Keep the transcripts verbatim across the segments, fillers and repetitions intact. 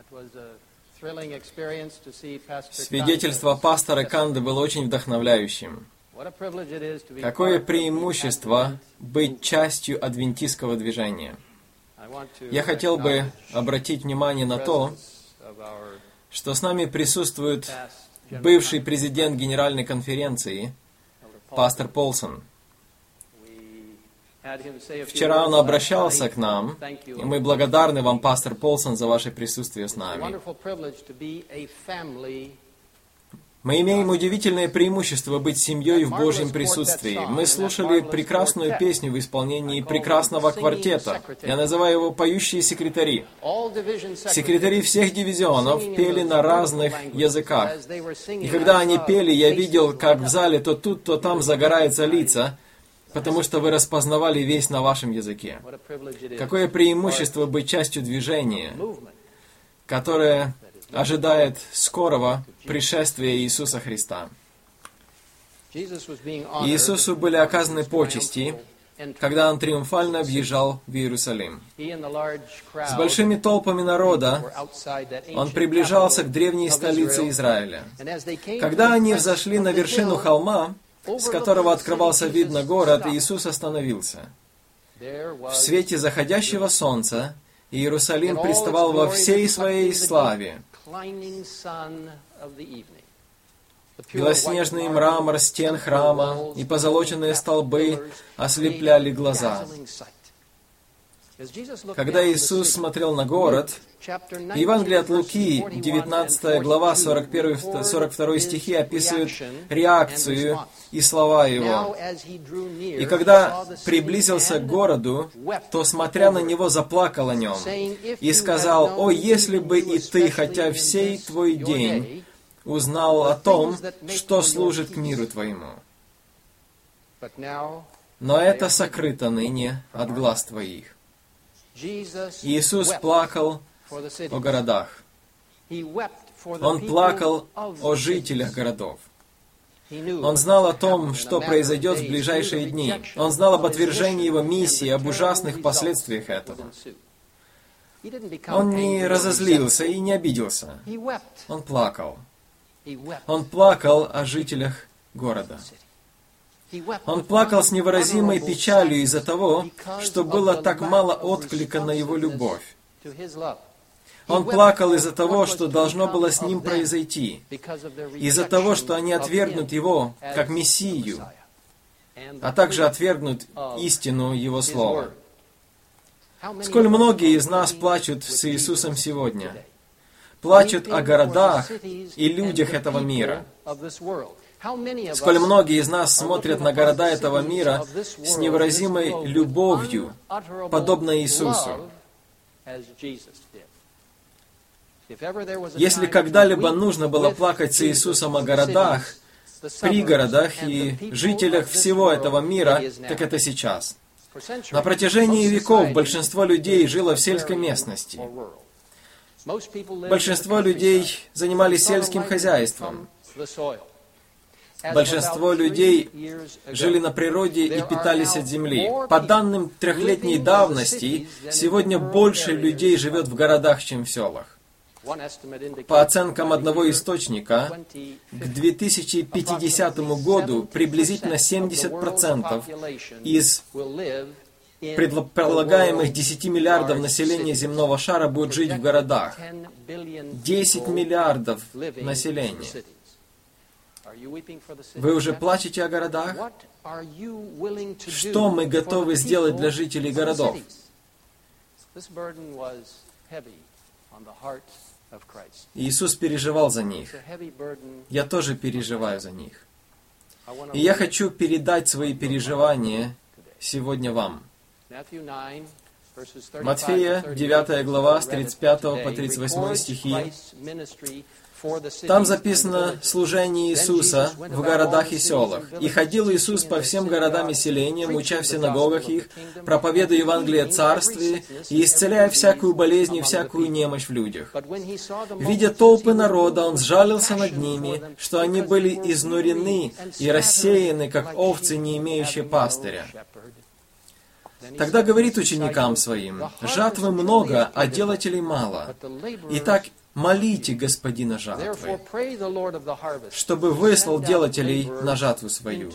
Свидетельство пастора Канды было очень вдохновляющим. Какое преимущество быть частью адвентистского движения. Я хотел бы обратить внимание на то, что с нами присутствует бывший президент Генеральной конференции, пастор Полсон. Вчера он обращался к нам, и мы благодарны вам, пастор Полсон, за ваше присутствие с нами. Мы имеем удивительное преимущество быть семьей в Божьем присутствии. Мы слушали прекрасную песню в исполнении прекрасного квартета. Я называю его «Поющие секретари». Секретари всех дивизионов пели на разных языках. И когда они пели, я видел, как в зале то тут, то там загораются лица, потому что вы распознавали весь на вашем языке. Какое преимущество быть частью движения, которое ожидает скорого пришествия Иисуса Христа. Иисусу были оказаны почести, когда Он триумфально въезжал в Иерусалим. С большими толпами народа Он приближался к древней столице Израиля. Когда они взошли на вершину холма, с которого открывался вид на город, Иисус остановился. В свете заходящего солнца Иерусалим представал во всей своей славе. Белоснежный мрамор стен храма и позолоченные столбы ослепляли глаза. Когда Иисус смотрел на город, Евангелие от Луки, девятнадцатая глава, сорок первый сорок второй стихи описывают реакцию и слова Его. «И когда приблизился к городу, то, смотря на Него, заплакал о Нем, и сказал: „О, если бы и ты, хотя всей твой день, узнал о том, что служит к миру твоему. Но это сокрыто ныне от глаз твоих“». Иисус плакал о городах. Он плакал о жителях городов. Он знал о том, что произойдет в ближайшие дни. Он знал об отвержении Его миссии, об ужасных последствиях этого. Он не разозлился и не обиделся. Он плакал. Он плакал о жителях города. Он плакал с невыразимой печалью из-за того, что было так мало отклика на Его любовь. Он плакал из-за того, что должно было с Ним произойти, из-за того, что они отвергнут Его как Мессию, а также отвергнут истину Его Слова. Сколь многие из нас плачут с Иисусом сегодня, плачут о городах и людях этого мира. Сколь многие из нас смотрят на города этого мира с невыразимой любовью, подобно Иисусу. Если когда-либо нужно было плакать с Иисусом о городах, пригородах и жителях всего этого мира, так это сейчас. На протяжении веков большинство людей жило в сельской местности. Большинство людей занимались сельским хозяйством. Большинство людей жили на природе и питались от земли. По данным трехлетней давности, сегодня больше людей живет в городах, чем в селах. По оценкам одного источника, к две тысячи пятидесятому году приблизительно семьдесят процентов из предполагаемых десяти миллиардов населения земного шара будет жить в городах. десять миллиардов населения. Вы уже плачете о городах? Что мы готовы сделать для жителей городов? Иисус переживал за них. Я тоже переживаю за них. И я хочу передать свои переживания сегодня вам. Матфея, девятая глава, с тридцать пятого по тридцать восьмой стихи. Там записано служение Иисуса в городах и селах. «И ходил Иисус по всем городам и селениям, уча в синагогах их, проповедуя Евангелие Царствия и исцеляя всякую болезнь и всякую немощь в людях. Видя толпы народа, Он сжалился над ними, что они были изнурены и рассеяны, как овцы, не имеющие пастыря. Тогда говорит ученикам Своим: „Жатвы много, а делателей мало. Итак, молите Господина жатвы, чтобы выслал делателей на жатву свою.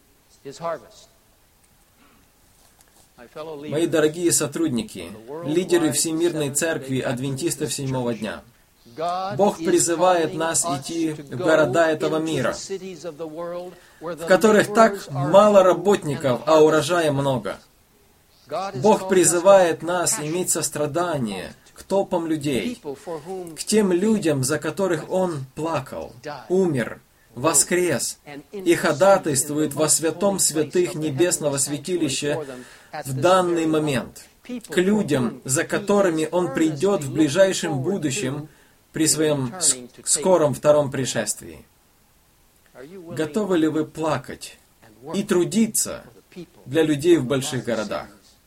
Мои дорогие сотрудники, лидеры Всемирной Церкви Адвентистов Седьмого Дня, Бог призывает нас идти в города этого мира, в которых так мало работников, а урожая много. Бог призывает нас иметь сострадание к толпам людей, к тем людям, за которых Он плакал, умер, воскрес и ходатайствует во святом святых небесного святилища в данный момент, к людям, за которыми Он придет в ближайшем будущем при Своем скором втором пришествии. Готовы ли вы плакать и трудиться для людей в больших городах?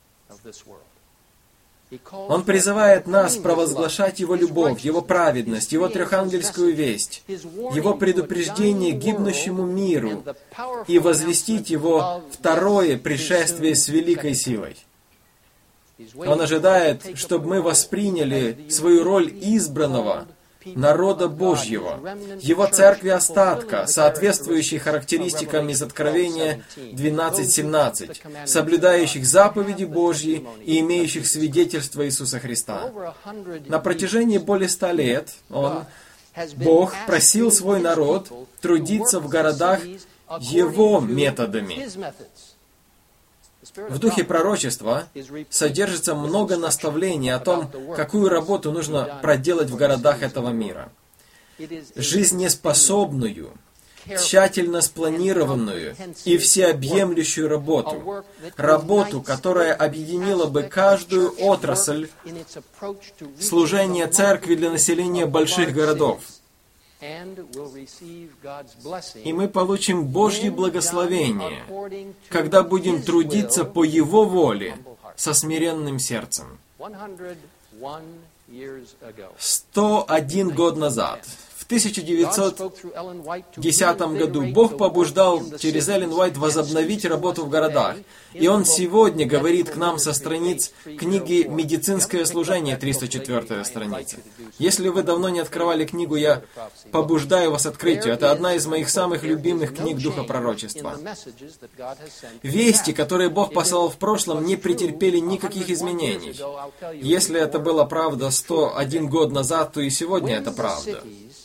Он призывает нас провозглашать Его любовь, Его праведность, Его трехангельскую весть, Его предупреждение гибнущему миру и возвестить Его второе пришествие с великой силой. Он ожидает, чтобы мы восприняли свою роль избранного народа Божьего, Его церкви остатка, соответствующей характеристикам из Откровения двенадцать семнадцать, соблюдающих заповеди Божьи и имеющих свидетельство Иисуса Христа. На протяжении более ста лет Он, Бог, просил свой народ трудиться в городах Его методами. В духе пророчества содержится много наставлений о том, какую работу нужно проделать в городах этого мира. Жизнеспособную, тщательно спланированную и всеобъемлющую работу. Работу, которая объединила бы каждую отрасль служения церкви для населения больших городов. И мы получим Божье благословение, когда будем трудиться по Его воле со смиренным сердцем. сто один год назад, в тысяча девятьсот десятом году, Бог побуждал через Эллен Уайт возобновить работу в городах. И Он сегодня говорит к нам со страниц книги «Медицинское служение», триста четвёртая страница. Если вы давно не открывали книгу, я побуждаю вас открыть ее. Это одна из моих самых любимых книг Духа Пророчества. Вести, которые Бог послал в прошлом, не претерпели никаких изменений. Если это была правда сто один год назад, то и сегодня это правда.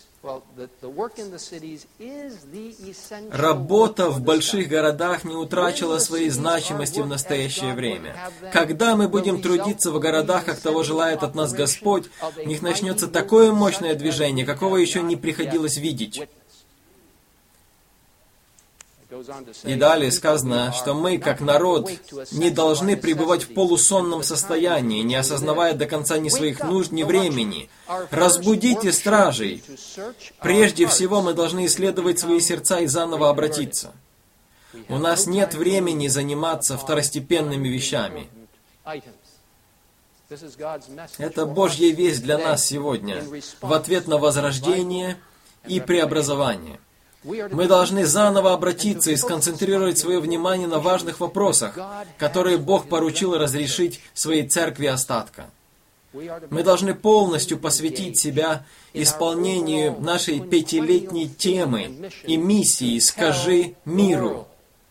Работа в больших городах не утрачила своей значимости в настоящее время. Когда мы будем трудиться в городах, как того желает от нас Господь, в них начнется такое мощное движение, какого еще не приходилось видеть. И далее сказано, что мы, как народ, не должны пребывать в полусонном состоянии, не осознавая до конца ни своих нужд, ни времени. Разбудите стражей. Прежде всего, мы должны исследовать свои сердца и заново обратиться. У нас нет времени заниматься второстепенными вещами. Это Божья весть для нас сегодня, в ответ на возрождение и преобразование. Мы должны заново обратиться и сконцентрировать свое внимание на важных вопросах, которые Бог поручил разрешить своей церкви остатка. Мы должны полностью посвятить себя исполнению нашей пятилетней темы и миссии «Скажи миру».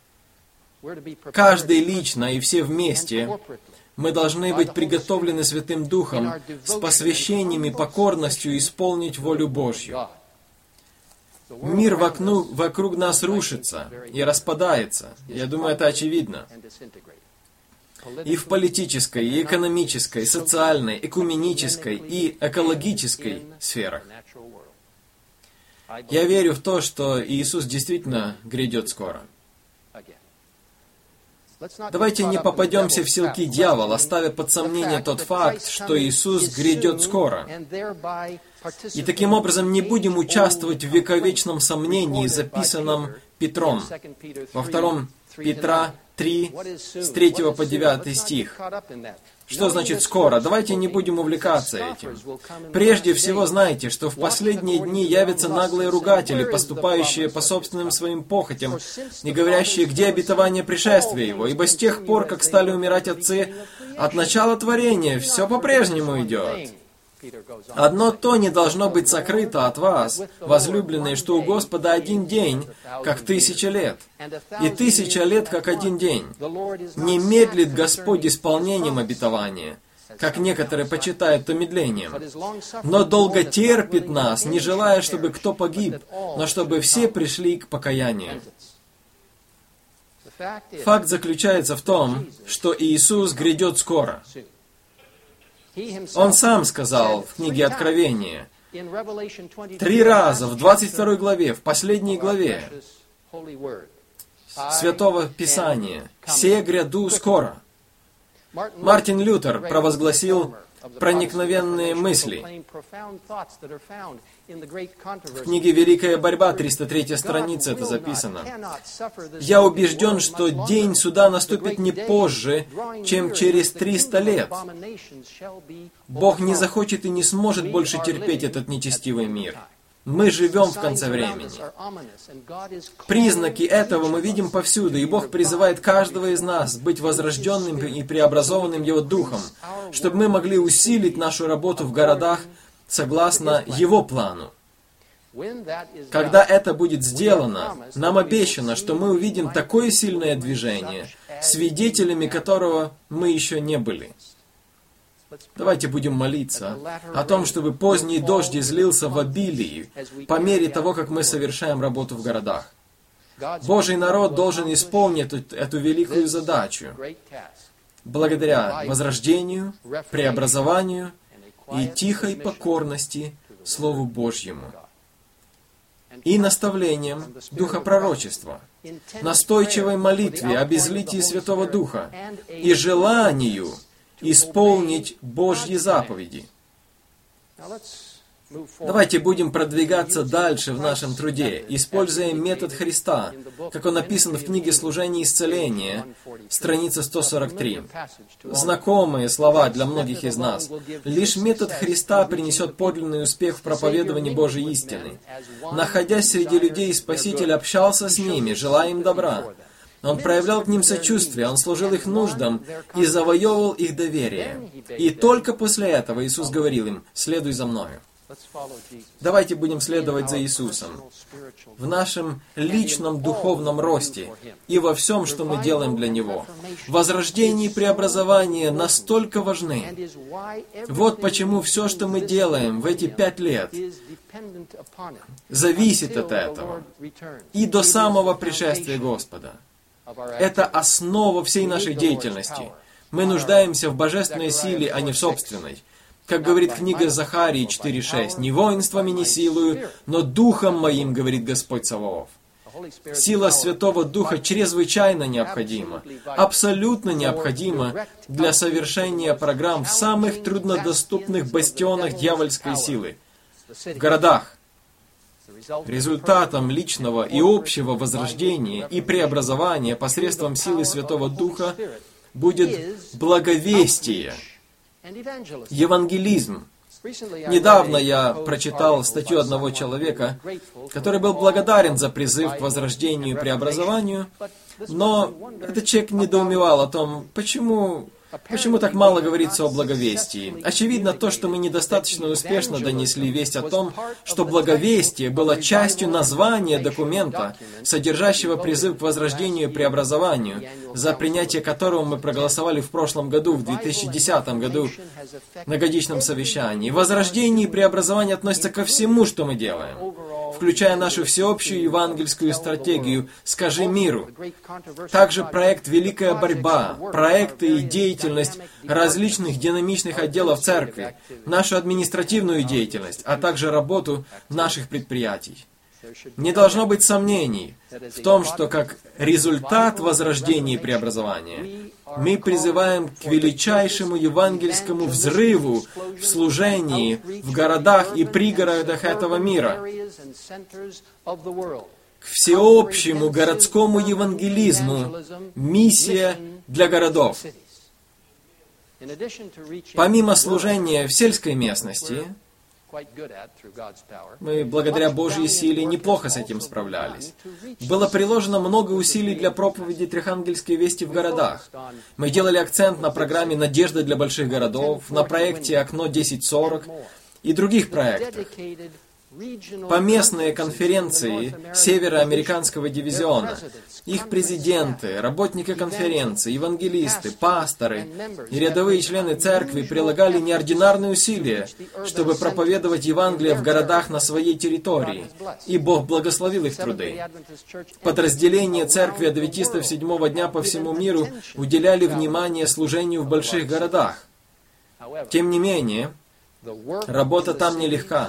Каждый лично и все вместе мы должны быть приготовлены Святым Духом с посвящением и покорностью исполнить волю Божью. Мир вокруг, вокруг нас рушится и распадается. Я думаю, это очевидно. И в политической, и экономической, и социальной, экуменической и экологической сферах. Я верю в то, что Иисус действительно грядет скоро. Давайте не попадемся в силки дьявола, ставя под сомнение тот факт, что Иисус грядет скоро. И таким образом не будем участвовать в вековечном сомнении, записанном Петром во втором Петра три, с третьего по девятый стих. Что значит «скоро»? Давайте не будем увлекаться этим. Прежде всего знайте, что в последние дни явятся наглые ругатели, поступающие по собственным своим похотям, и говорящие, где обетование пришествия Его, ибо с тех пор, как стали умирать отцы, от начала творения все по-прежнему идет. Одно то не должно быть сокрыто от вас, возлюбленные, что у Господа один день, как тысяча лет, и тысяча лет, как один день. Не медлит Господь исполнением обетования, как некоторые почитают то медлением, но долго терпит нас, не желая, чтобы кто погиб, но чтобы все пришли к покаянию. Факт заключается в том, что Иисус грядет скоро. Он сам сказал в книге Откровения, три раза, в двадцать второй главе, в последней главе Святого Писания, «Се гряду скоро». Мартин Лютер провозгласил проникновенные мысли. В книге «Великая борьба», триста третья страница, это записано. «Я убежден, что день суда наступит не позже, чем через триста лет. Бог не захочет и не сможет больше терпеть этот нечестивый мир. Мы живем в конце времени. Признаки этого мы видим повсюду, и Бог призывает каждого из нас быть возрожденным и преобразованным Его Духом, чтобы мы могли усилить нашу работу в городах согласно Его плану. Когда это будет сделано, нам обещано, что мы увидим такое сильное движение, свидетелями которого мы еще не были. Давайте будем молиться о том, чтобы поздний дождь излился в обилии по мере того, как мы совершаем работу в городах. Божий народ должен исполнить эту, эту великую задачу благодаря возрождению, преобразованию и тихой покорности Слову Божьему и наставлением Духа пророчества, настойчивой молитве об излитии Святого Духа и желанию исполнить Божьи заповеди. Давайте будем продвигаться дальше в нашем труде, используя метод Христа, как он написан в книге «Служение и исцеление», страница сто сорок три. Знакомые слова для многих из нас. Лишь метод Христа принесет подлинный успех в проповедовании Божьей истины. Находясь среди людей, Спаситель общался с ними, желая им добра. Он проявлял к ним сочувствие, Он служил их нуждам и завоевывал их доверие. И только после этого Иисус говорил им: «Следуй за Мною». Давайте будем следовать за Иисусом в нашем личном духовном росте и во всем, что мы делаем для Него. Возрождение и преобразование настолько важны. Вот почему все, что мы делаем в эти пять лет, зависит от этого и до самого пришествия Господа. Это основа всей нашей деятельности. Мы нуждаемся в божественной силе, а не в собственной. Как говорит книга Захарии четыре шесть, «Не воинствами, не силою, но Духом Моим, говорит Господь Саваоф». Сила Святого Духа чрезвычайно необходима, абсолютно необходима для совершения программ в самых труднодоступных бастионах дьявольской силы, в городах. Результатом личного и общего возрождения и преобразования посредством силы Святого Духа будет благовестие, евангелизм. Недавно я прочитал статью одного человека, который был благодарен за призыв к возрождению и преобразованию, но этот человек недоумевал о том, почему... Почему так мало говорится о благовестии? Очевидно то, что мы недостаточно успешно донесли весть о том, что благовестие было частью названия документа, содержащего призыв к возрождению и преобразованию, за принятие которого мы проголосовали в прошлом году, в две тысячи десятом году, на годичном совещании. Возрождение и преобразование относятся ко всему, что мы делаем, включая нашу всеобщую евангельскую стратегию «Скажи миру». Также проект «Великая борьба», проекты и деятельность различных динамичных отделов церкви, нашу административную деятельность, а также работу наших предприятий. Не должно быть сомнений в том, что как результат возрождения и преобразования мы призываем к величайшему евангельскому взрыву в служении в городах и пригородах этого мира, к всеобщему городскому евангелизму, миссия для городов. Помимо служения в сельской местности, Мы, благодаря Божьей силе, неплохо с этим справлялись. Было приложено много усилий для проповеди Трехангельской вести в городах. Мы делали акцент на программе «Надежда для больших городов», на проекте «Окно десять сорок» и других проектах. Поместные конференции Североамериканского дивизиона, их президенты, работники конференции, евангелисты, пасторы и рядовые члены церкви прилагали неординарные усилия, чтобы проповедовать Евангелие в городах на своей территории, и Бог благословил их труды. Подразделения церкви адвентистов седьмого дня по всему миру уделяли внимание служению в больших городах. Тем не менее, работа там нелегка.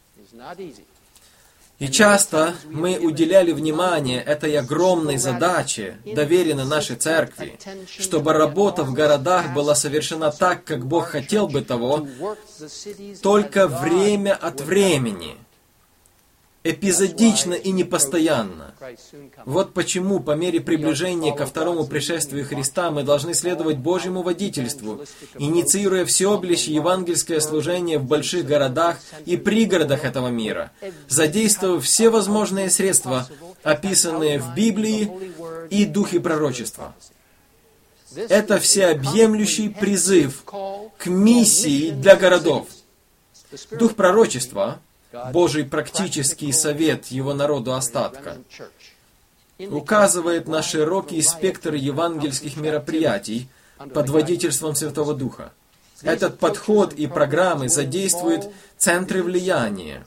И часто мы уделяли внимание этой огромной задаче, доверенной нашей церкви, чтобы работа в городах была совершена так, как Бог хотел бы того, только время от времени, эпизодично и непостоянно. Вот почему по мере приближения ко второму пришествию Христа мы должны следовать Божьему водительству, инициируя всеобъемлющее евангельское служение в больших городах и пригородах этого мира, задействуя все возможные средства, описанные в Библии и Духе пророчества. Это всеобъемлющий призыв к миссии для городов. Дух пророчества — Божий практический совет Его народу остатка, указывает на широкий спектр евангельских мероприятий под водительством Святого Духа. Этот подход и программы задействуют центры влияния,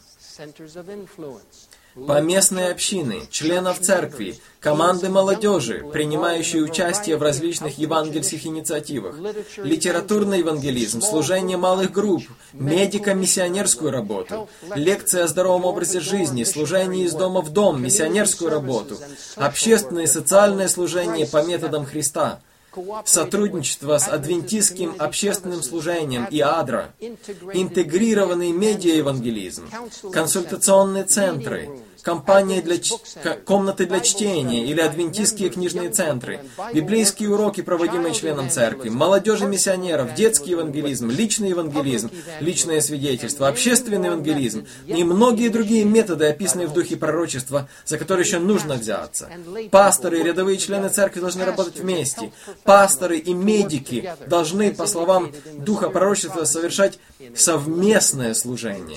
поместные общины, членов церкви, команды молодежи, принимающие участие в различных евангельских инициативах, литературный евангелизм, служение малых групп, медико-миссионерскую работу, лекции о здоровом образе жизни, служение из дома в дом, миссионерскую работу, общественное и социальное служение по методам Христа, сотрудничество с адвентистским общественным служением и АДРА, интегрированный медиа-евангелизм, консультационные центры, компании для ч... комнаты для чтения или адвентистские книжные центры, библейские уроки, проводимые членом церкви, молодежи миссионеров, детский евангелизм, личный евангелизм, личное свидетельство, общественный евангелизм и многие другие методы, описанные в Духе пророчества, за которые еще нужно взяться. Пасторы и рядовые члены церкви должны работать вместе. Пасторы и медики должны, по словам Духа пророчества, совершать совместное служение.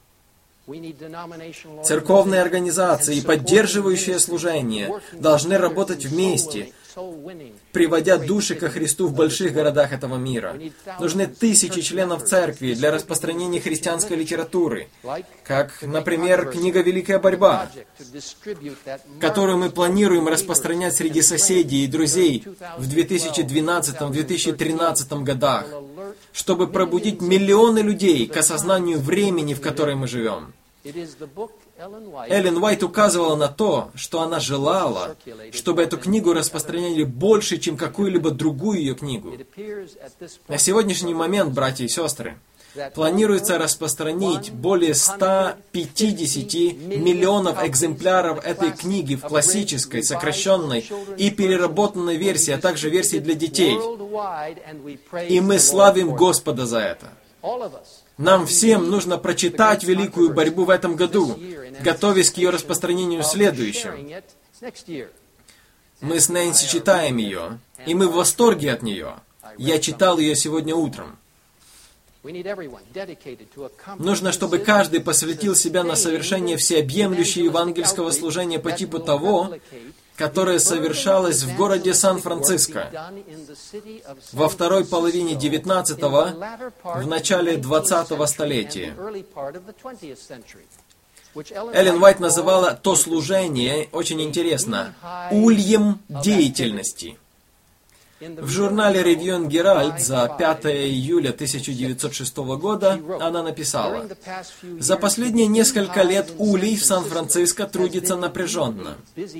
Церковные организации и поддерживающие служение должны работать вместе, приводя души ко Христу в больших городах этого мира. Нужны тысячи членов церкви для распространения христианской литературы, как, например, книга «Великая борьба», которую мы планируем распространять среди соседей и друзей в две тысячи двенадцатом — две тысячи тринадцатом годах, чтобы пробудить миллионы людей к осознанию времени, в котором мы живем. Эллен Уайт указывала на то, что она желала, чтобы эту книгу распространяли больше, чем какую-либо другую ее книгу. На сегодняшний момент, братья и сестры, планируется распространить более ста пятидесяти миллионов экземпляров этой книги в классической, сокращенной и переработанной версии, а также версии для детей. И мы славим Господа за это. Нам всем нужно прочитать «Великую борьбу» в этом году, готовясь к ее распространению в следующем. Мы с Нэнси читаем ее, и мы в восторге от нее. Я читал ее сегодня утром. Нужно, чтобы каждый посвятил себя на совершение всеобъемлющего евангельского служения по типу того, которое совершалось в городе Сан-Франциско во второй половине девятнадцатого, в начале двадцатого столетия. Эллен Уайт называла то служение, очень интересно, «ульем деятельности». В журнале Review and Herald за пятое июля тысяча девятьсот шестого года она написала: «За последние несколько лет улей в Сан-Франциско трудится напряженно.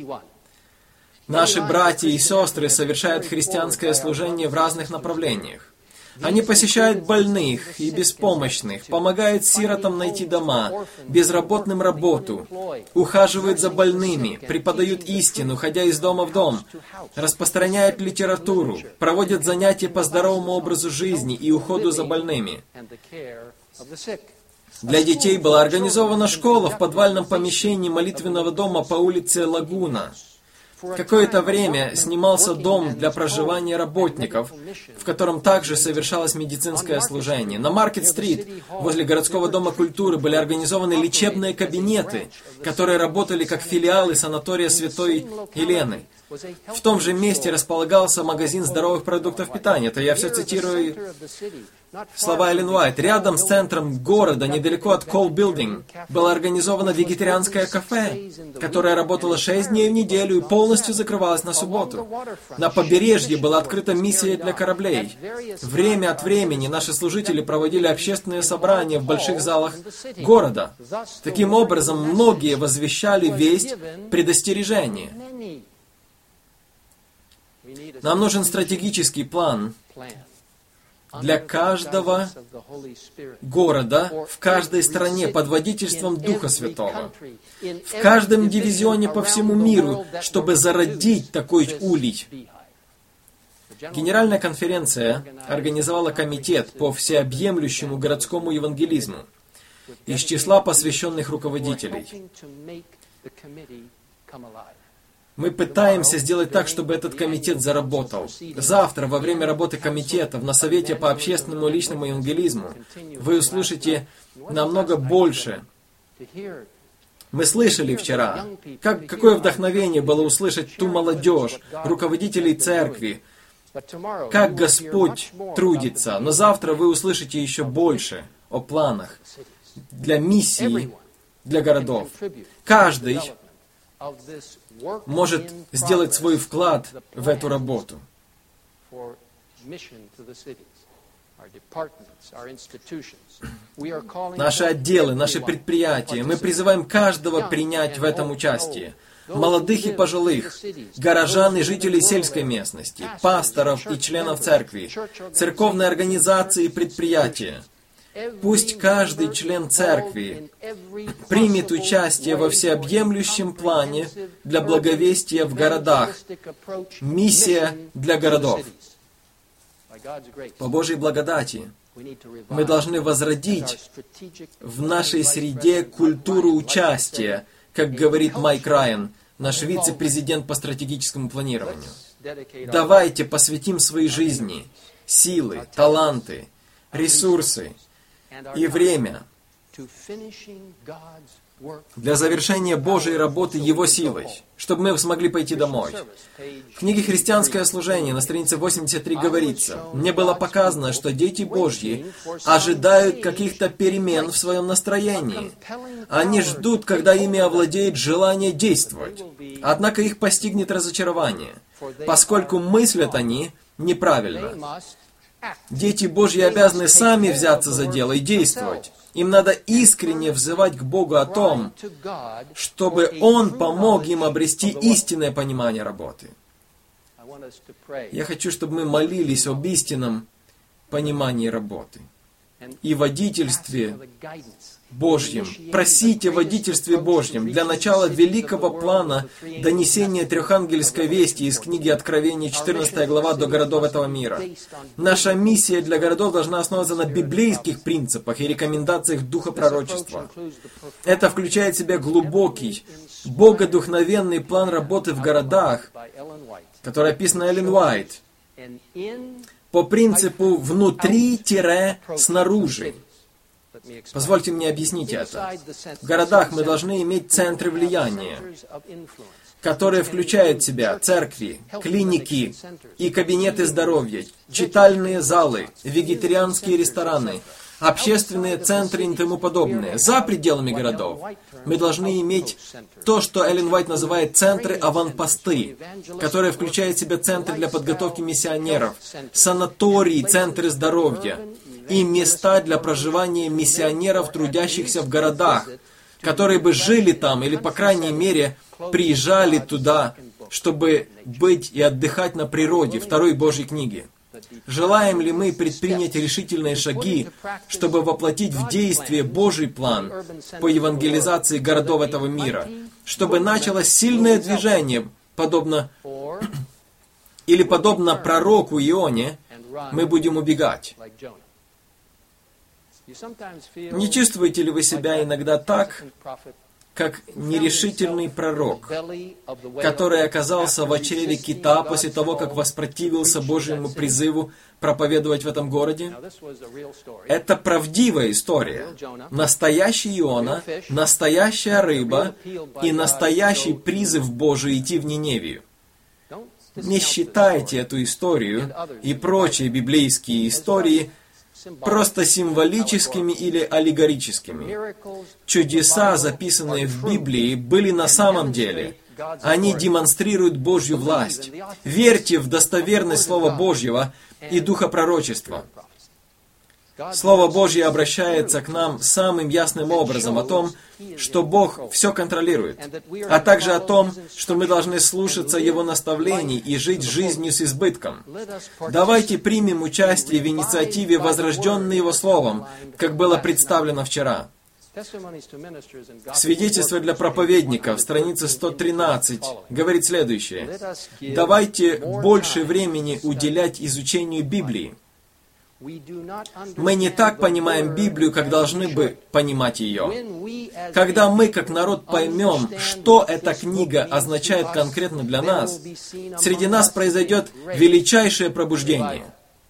Наши братья и сестры совершают христианское служение в разных направлениях. Они посещают больных и беспомощных, помогают сиротам найти дома, безработным работу, ухаживают за больными, преподают истину, ходя из дома в дом, распространяют литературу, проводят занятия по здоровому образу жизни и уходу за больными. Для детей была организована школа в подвальном помещении молитвенного дома по улице Лагуна. Какое-то время снимался дом для проживания работников, в котором также совершалось медицинское служение. На Маркет-стрит, возле городского дома культуры, были организованы лечебные кабинеты, которые работали как филиалы санатория Святой Елены. В том же месте располагался магазин здоровых продуктов питания. Это я все цитирую слова Эллен Уайт. Рядом с центром города, недалеко от Cole Building, было организовано вегетарианское кафе, которое работало шесть дней в неделю и полностью закрывалось на субботу. На побережье была открыта миссия для кораблей. Время от времени наши служители проводили общественные собрания в больших залах города. Таким образом, многие возвещали весть предостережения. Нам нужен стратегический план для каждого города, в каждой стране под водительством Духа Святого, в каждом дивизионе по всему миру, чтобы зародить такой улей. Генеральная конференция организовала комитет по всеобъемлющему городскому евангелизму из числа посвященных руководителей. Мы пытаемся сделать так, чтобы этот комитет заработал. Завтра, во время работы комитетов, на Совете по общественному и личному евангелизму, вы услышите намного больше. Мы слышали вчера, как, какое вдохновение было услышать ту молодежь, руководителей церкви, как Господь трудится. Но завтра вы услышите еще больше о планах для миссии, для городов. Каждый может сделать свой вклад в эту работу. Наши отделы, наши предприятия, мы призываем каждого принять в этом участие. Молодых и пожилых, горожан и жителей сельской местности, пасторов и членов церкви, церковные организации и предприятия. Пусть каждый член церкви примет участие во всеобъемлющем плане для благовестия в городах. Миссия для городов. По Божьей благодати мы должны возродить в нашей среде культуру участия, как говорит Майк Райан, наш вице-президент по стратегическому планированию. Давайте посвятим своей жизни, силы, таланты, ресурсы и время для завершения Божьей работы Его силой, чтобы мы смогли пойти домой. В книге «Христианское служение» на странице восемьдесят три говорится: «Мне было показано, что дети Божьи ожидают каких-то перемен в своем настроении. Они ждут, когда ими овладеет желание действовать. Однако их постигнет разочарование, поскольку мыслят они неправильно». Дети Божьи обязаны сами взяться за дело и действовать. Им надо искренне взывать к Богу о том, чтобы Он помог им обрести истинное понимание работы. Я хочу, чтобы мы молились об истинном понимании работы и водительстве Божьем. Просите о водительстве Божьем для начала великого плана донесения трехангельской вести из книги Откровения, четырнадцатая глава, до городов этого мира. Наша миссия для городов должна основываться на библейских принципах и рекомендациях духа пророчества. Это включает в себя глубокий, богодухновенный план работы в городах, который описан Эллен Уайт, по принципу внутри-снаружи. Позвольте мне объяснить это. В городах мы должны иметь центры влияния, которые включают в себя церкви, клиники и кабинеты здоровья, читальные залы, вегетарианские рестораны, общественные центры и тому подобное. За пределами городов мы должны иметь то, что Эллен Уайт называет центры-аванпосты, которые включают в себя центры для подготовки миссионеров, санатории, центры здоровья и места для проживания миссионеров, трудящихся в городах, которые бы жили там или, по крайней мере, приезжали туда, чтобы быть и отдыхать на природе, второй Божьей книги. Желаем ли мы предпринять решительные шаги, чтобы воплотить в действие Божий план по евангелизации городов этого мира, чтобы началось сильное движение, подобно или подобно пророку Ионе, мы будем убегать? Не чувствуете ли вы себя иногда так, как нерешительный пророк, который оказался в чреве кита после того, как воспротивился Божьему призыву проповедовать в этом городе? Это правдивая история. Настоящий Иона, настоящая рыба и настоящий призыв Божий идти в Ниневию. Не считайте эту историю и прочие библейские истории просто символическими или аллегорическими. Чудеса, записанные в Библии, были на самом деле. Они демонстрируют Божью власть. Верьте в достоверность Слова Божьего и Духа пророчества. Слово Божье обращается к нам самым ясным образом о том, что Бог все контролирует, а также о том, что мы должны слушаться Его наставлений и жить жизнью с избытком. Давайте примем участие в инициативе, возрожденной Его Словом, как было представлено вчера. Свидетельство для проповедников, страница сто тринадцать, говорит следующее. Давайте больше времени уделять изучению Библии. Мы не так понимаем Библию, как должны бы понимать ее. Когда мы, как народ, поймем, что эта книга означает конкретно для нас, среди нас произойдет величайшее пробуждение.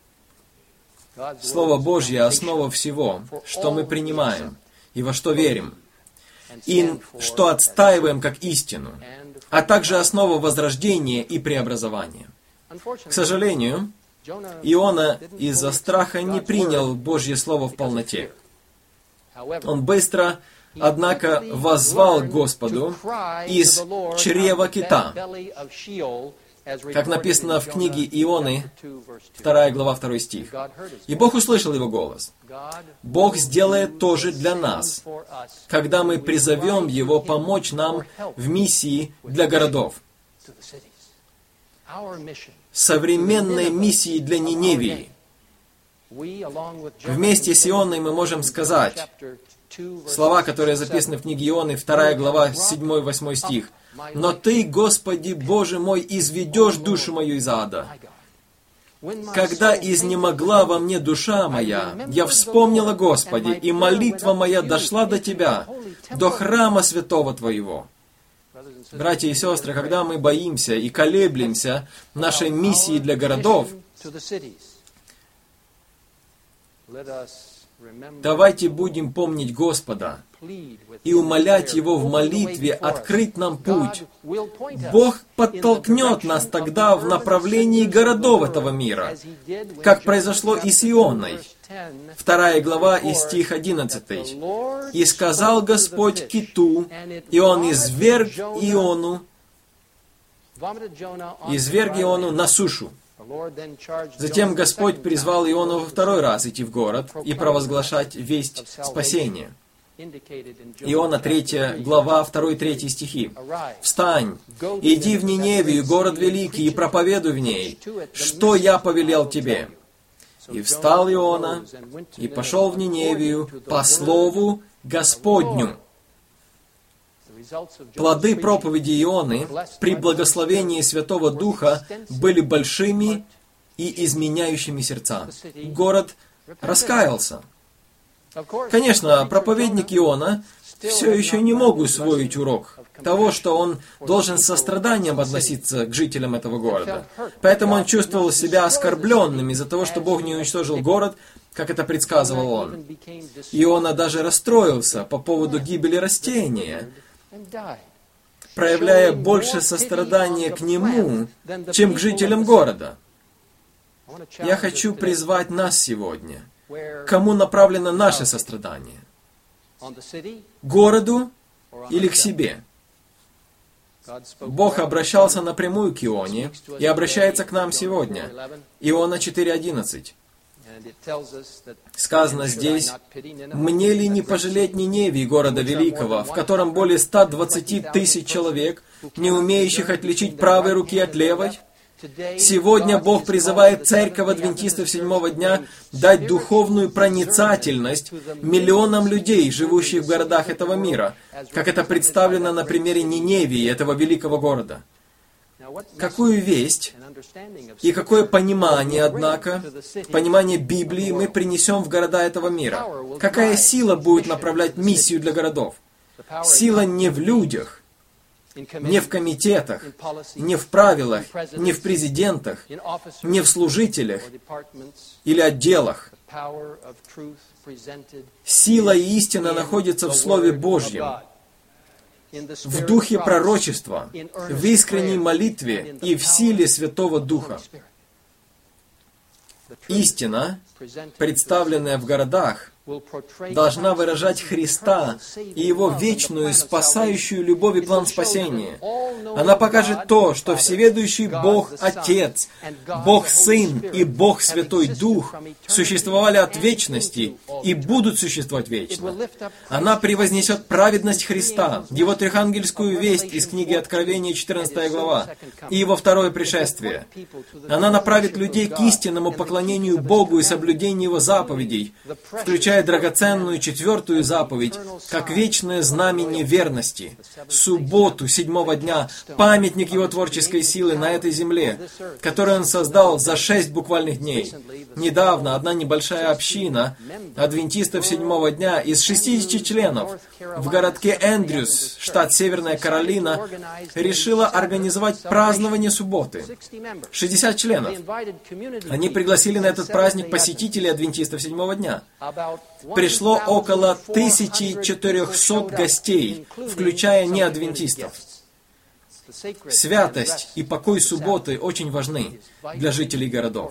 Слово Божье — основа всего, что мы принимаем и во что верим, и что отстаиваем как истину, а также основа возрождения и преобразования. К сожалению, Иона из-за страха не принял Божье Слово в полноте. Он быстро, однако, воззвал к Господу из чрева кита, как написано в книге Ионы, вторая глава, второй стих. И Бог услышал его голос. Бог сделает то же для нас, когда мы призовем Его помочь нам в миссии для городов. Современной миссии для Ниневии. Вместе с Ионой мы можем сказать слова, которые записаны в книге Ионы, вторая глава, седьмой-восьмой стих. «Но Ты, Господи, Боже мой, изведешь душу мою из ада. Когда изнемогла во мне душа моя, я вспомнила, Господи, и молитва моя дошла до Тебя, до храма святого Твоего». Братья и сестры, когда мы боимся и колеблемся нашей миссии для городов, давайте будем помнить Господа и умолять Его в молитве открыть нам путь. Бог подтолкнет нас тогда в направлении городов этого мира, как произошло и с Ионой. Вторая глава и стих одиннадцатый. «И сказал Господь киту, и он изверг Иону, изверг Иону на сушу». Затем Господь призвал Иону во второй раз идти в город и провозглашать весть спасения. Иона третья глава, второй-третий стихи. «Встань, иди в Ниневию, город великий, и проповедуй в ней, что я повелел тебе». И встал Иона, и пошел в Ниневию по слову Господню. Плоды проповеди Ионы при благословении Святого Духа были большими и изменяющими сердца. Город раскаялся. Конечно, проповедник Иона все еще не мог усвоить урок того, что он должен с состраданием относиться к жителям этого города. Поэтому он чувствовал себя оскорбленным из-за того, что Бог не уничтожил город, как это предсказывал он. Иона даже расстроился по поводу гибели растения, проявляя больше сострадания к нему, чем к жителям города. Я хочу призвать нас сегодня. Кому направлено наше сострадание? Городу или к себе? Бог обращался напрямую к Ионе и обращается к нам сегодня. Иона четыре одиннадцать. Сказано здесь: «Мне ли не пожалеть Ниневии, города великого, в котором более ста двадцати тысяч человек, не умеющих отличить правой руки от левой?» Сегодня Бог призывает церковь адвентистов седьмого дня дать духовную проницательность миллионам людей, живущих в городах этого мира, как это представлено на примере Ниневии, этого великого города. Какую весть и какое понимание, однако, понимание Библии мы принесем в города этого мира? Какая сила будет направлять миссию для городов? Сила не в людях, не в комитетах, не в правилах, не в президентах, не в служителях или отделах. Сила и истина находятся в Слове Божьем, в духе пророчества, в искренней молитве и в силе Святого Духа. Истина, представленная в городах, должна выражать Христа и Его вечную, спасающую любовь и план спасения. Она покажет то, что всеведущий Бог Отец, Бог Сын и Бог Святой Дух существовали от вечности и будут существовать вечно. Она превознесет праведность Христа, Его трехангельскую весть из книги Откровения, четырнадцатая глава, и Его второе пришествие. Она направит людей к истинному поклонению Богу и соблюдению Его заповедей, включая драгоценную четвертую заповедь, как вечное знамение верности, субботу седьмого дня, памятник Его творческой силы на этой земле, которую Он создал за шесть буквальных дней. Недавно одна небольшая община адвентистов седьмого дня из шестидесяти членов в городке Эндрюс, штат Северная Каролина, решила организовать празднование субботы. шестьдесят членов. Они пригласили на этот праздник посетителей адвентистов седьмого дня. Пришло около тысячи четырехсот гостей, включая неадвентистов. Святость и покой субботы очень важны для жителей городов.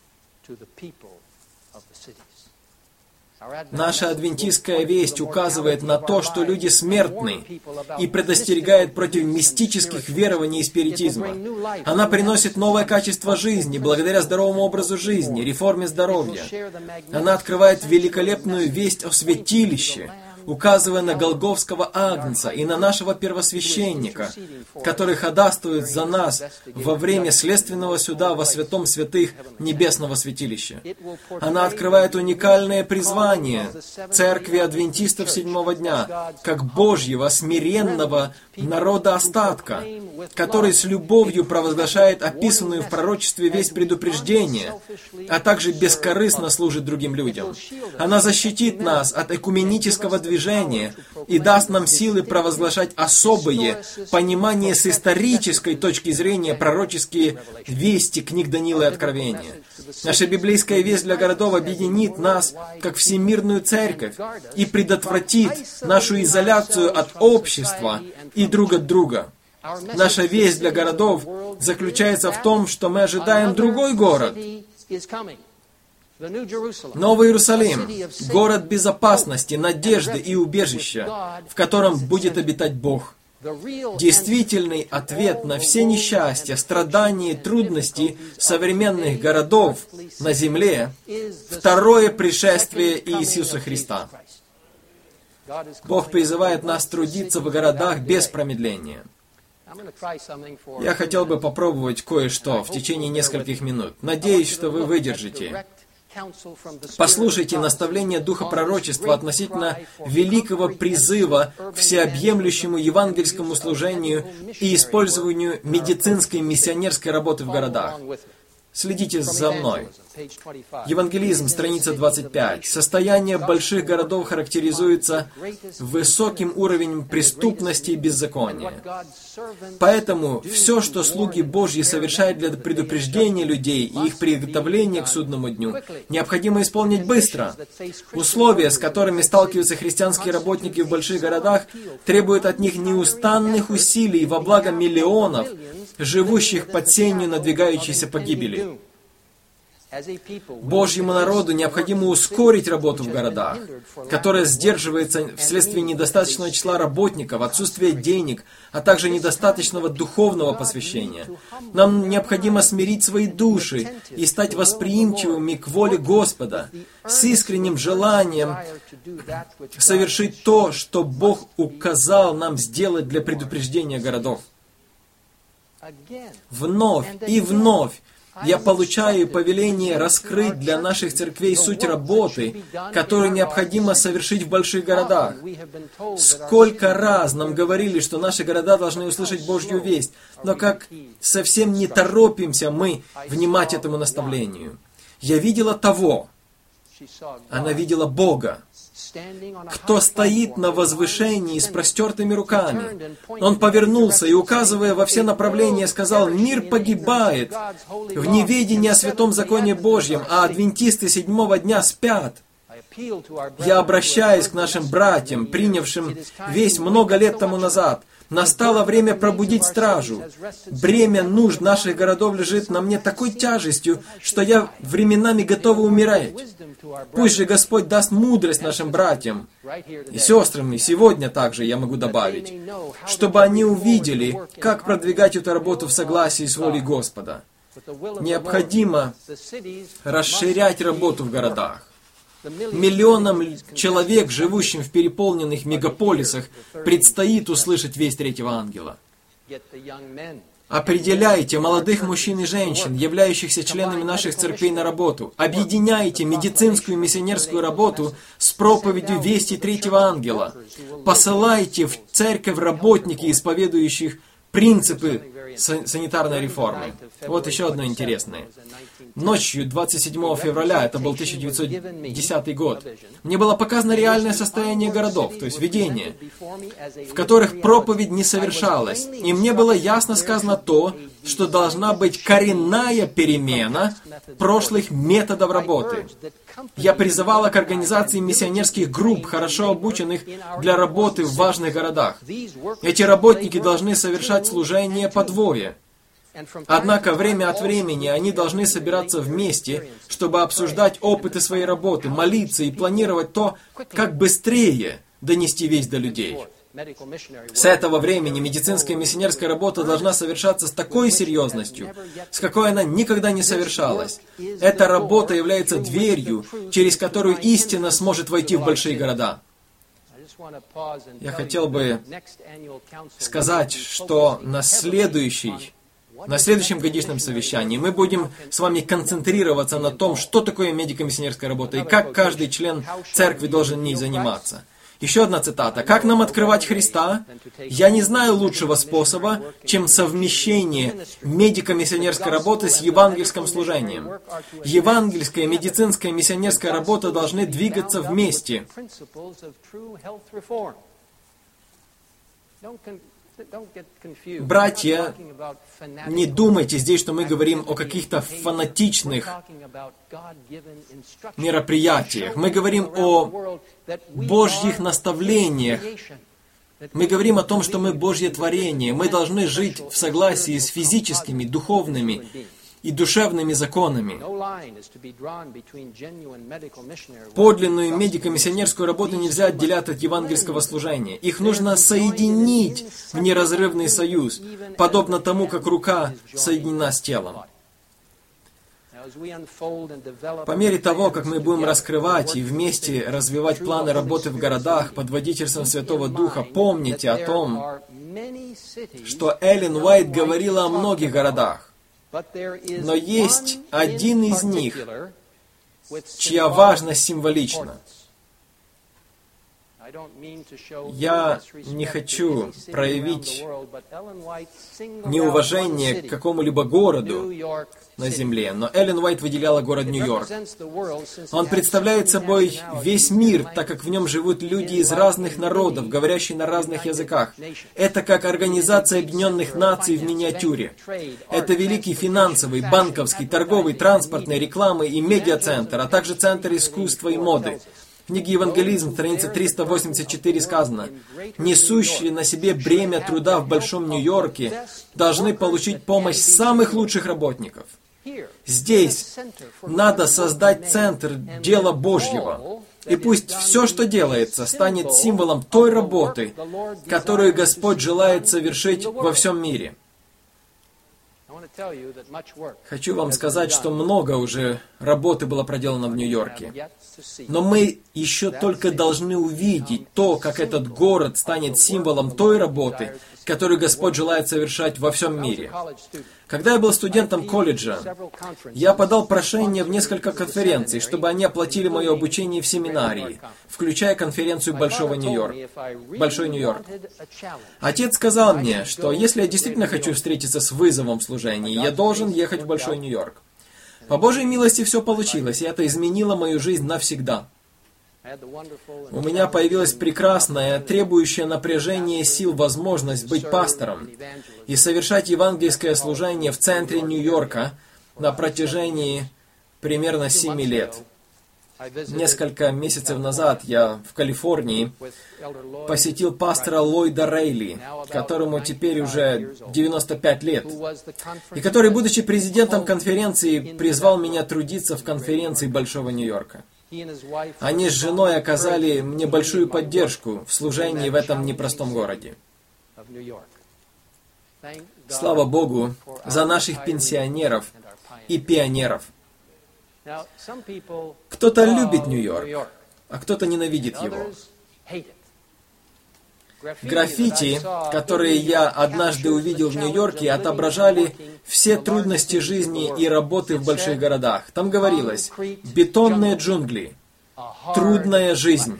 Наша адвентистская весть указывает на то, что люди смертны, и предостерегает против мистических верований и спиритизма. Она приносит новое качество жизни, благодаря здоровому образу жизни, реформе здоровья. Она открывает великолепную весть о святилище, указывая на Голгофского Агнца и на нашего первосвященника, который ходатайствует за нас во время следственного суда во святом святых небесного святилища. Она открывает уникальное призвание Церкви Адвентистов седьмого дня, как Божьего смиренного народа остатка, который с любовью провозглашает описанную в пророчестве весть предупреждения, а также бескорыстно служит другим людям. Она защитит нас от экуменического движения и даст нам силы провозглашать особые, понимание с исторической точки зрения пророческие вести книг Даниила и Откровения. Наша библейская весть для городов объединит нас, как всемирную церковь, и предотвратит нашу изоляцию от общества и друг от друга. Наша весть для городов заключается в том, что мы ожидаем другой город. Новый Иерусалим, город безопасности, надежды и убежища, в котором будет обитать Бог. Действительный ответ на все несчастья, страдания и трудности современных городов на земле – второе пришествие Иисуса Христа. Бог призывает нас трудиться в городах без промедления. Я хотел бы попробовать кое-что в течение нескольких минут. Надеюсь, что вы выдержите. Послушайте наставление Духа пророчества относительно великого призыва к всеобъемлющему евангельскому служению и использованию медицинской миссионерской работы в городах. Следите за мной. Евангелизм, страница двадцать пять. Состояние больших городов характеризуется высоким уровнем преступности и беззакония. Поэтому все, что слуги Божьи совершают для предупреждения людей и их приготовления к судному дню, необходимо исполнить быстро. Условия, с которыми сталкиваются христианские работники в больших городах, требуют от них неустанных усилий во благо миллионов, живущих под сенью надвигающейся погибели. Божьему народу необходимо ускорить работу в городах, которая сдерживается вследствие недостаточного числа работников, отсутствия денег, а также недостаточного духовного посвящения. Нам необходимо смирить свои души и стать восприимчивыми к воле Господа, с искренним желанием совершить то, что Бог указал нам сделать для предупреждения городов. Вновь и вновь Я получаю повеление раскрыть для наших церквей суть работы, которую необходимо совершить в больших городах. Сколько раз нам говорили, что наши города должны услышать Божью весть, но как совсем не торопимся мы внимать этому наставлению. Я видела того, она видела Бога, кто стоит на возвышении с простертыми руками. Он повернулся и, указывая во все направления, сказал: «Мир погибает в неведении о святом законе Божьем, а адвентисты седьмого дня спят». Я обращаюсь к нашим братьям, принявшим весть много лет тому назад. Настало время пробудить стражу. Бремя нужд наших городов лежит на мне такой тяжестью, что я временами готова умирать. Пусть же Господь даст мудрость нашим братьям и сестрам, и сегодня также я могу добавить, чтобы они увидели, как продвигать эту работу в согласии с волей Господа. Необходимо расширять работу в городах. Миллионам человек, живущим в переполненных мегаполисах, предстоит услышать весть третьего ангела. Определяйте молодых мужчин и женщин, являющихся членами наших церквей, на работу. Объединяйте медицинскую и миссионерскую работу с проповедью вести третьего ангела. Посылайте в церковь работники, исповедующих принципы санитарной реформы. Вот еще одно интересное. Ночью двадцать седьмого февраля, это был тысяча девятьсот десятый год, мне было показано реальное состояние городов, то есть видение, в которых проповедь не совершалась. И мне было ясно сказано то, что должна быть коренная перемена прошлых методов работы. Я призывала к организации миссионерских групп, хорошо обученных для работы в важных городах. Эти работники должны совершать служение по двое. Однако время от времени они должны собираться вместе, чтобы обсуждать опыты своей работы, молиться и планировать то, как быстрее донести весть до людей. С этого времени медицинская и миссионерская работа должна совершаться с такой серьезностью, с какой она никогда не совершалась. Эта работа является дверью, через которую истина сможет войти в большие города. Я хотел бы сказать, что на следующий На следующем годичном совещании мы будем с вами концентрироваться на том, что такое медико-миссионерская работа и как каждый член церкви должен в ней заниматься. Еще одна цитата. «Как нам открывать Христа? Я не знаю лучшего способа, чем совмещение медико-миссионерской работы с евангельским служением. Евангельская, медицинская и миссионерская работа должны двигаться вместе». Братья, не думайте здесь, что мы говорим о каких-то фанатичных мероприятиях. Мы говорим о Божьих наставлениях. Мы говорим о том, что мы Божье творение. Мы должны жить в согласии с физическими, духовными и душевными законами. Подлинную медико-миссионерскую работу нельзя отделять от евангельского служения. Их нужно соединить в неразрывный союз, подобно тому, как рука соединена с телом. По мере того, как мы будем раскрывать и вместе развивать планы работы в городах под водительством Святого Духа, помните о том, что Эллен Уайт говорила о многих городах. Но есть один из них, чья важность символична. Я не хочу проявить неуважение к какому-либо городу на земле, но Эллен Уайт выделяла город Нью-Йорк. Он представляет собой весь мир, так как в нем живут люди из разных народов, говорящие на разных языках. Это как Организация Объединенных Наций в миниатюре. Это великий финансовый, банковский, торговый, транспортный, рекламы и медиацентр, а также центр искусства и моды. В книге «Евангелизм», страница триста восемьдесят четыре сказано: «Несущие на себе бремя труда в Большом Нью-Йорке должны получить помощь самых лучших работников». Здесь надо создать центр дела Божьего. И пусть все, что делается, станет символом той работы, которую Господь желает совершить во всем мире. Хочу вам сказать, что много уже работы было проделано в Нью-Йорке. Но мы еще только должны увидеть то, как этот город станет символом той работы, которую Господь желает совершать во всем мире. Когда я был студентом колледжа, я подал прошение в несколько конференций, чтобы они оплатили мое обучение в семинарии, включая конференцию Большого Нью-Йорка. Большой Нью-Йорк. Отец сказал мне, что если я действительно хочу встретиться с вызовом в служении, я должен ехать в Большой Нью-Йорк. По Божьей милости все получилось, и это изменило мою жизнь навсегда. У меня появилась прекрасная, требующая напряжения сил возможность быть пастором и совершать евангельское служение в центре Нью-Йорка на протяжении примерно семи лет. Несколько месяцев назад я в Калифорнии посетил пастора Ллойда Рейли, которому теперь уже девяносто пять лет, и который, будучи президентом конференции, призвал меня трудиться в конференции Большого Нью-Йорка. Они с женой оказали мне большую поддержку в служении в этом непростом городе. Слава Богу за наших пенсионеров и пионеров. Кто-то любит Нью-Йорк, а кто-то ненавидит его. Граффити, которые я однажды увидел в Нью-Йорке, отображали все трудности жизни и работы в больших городах. Там говорилось: бетонные джунгли, трудная жизнь.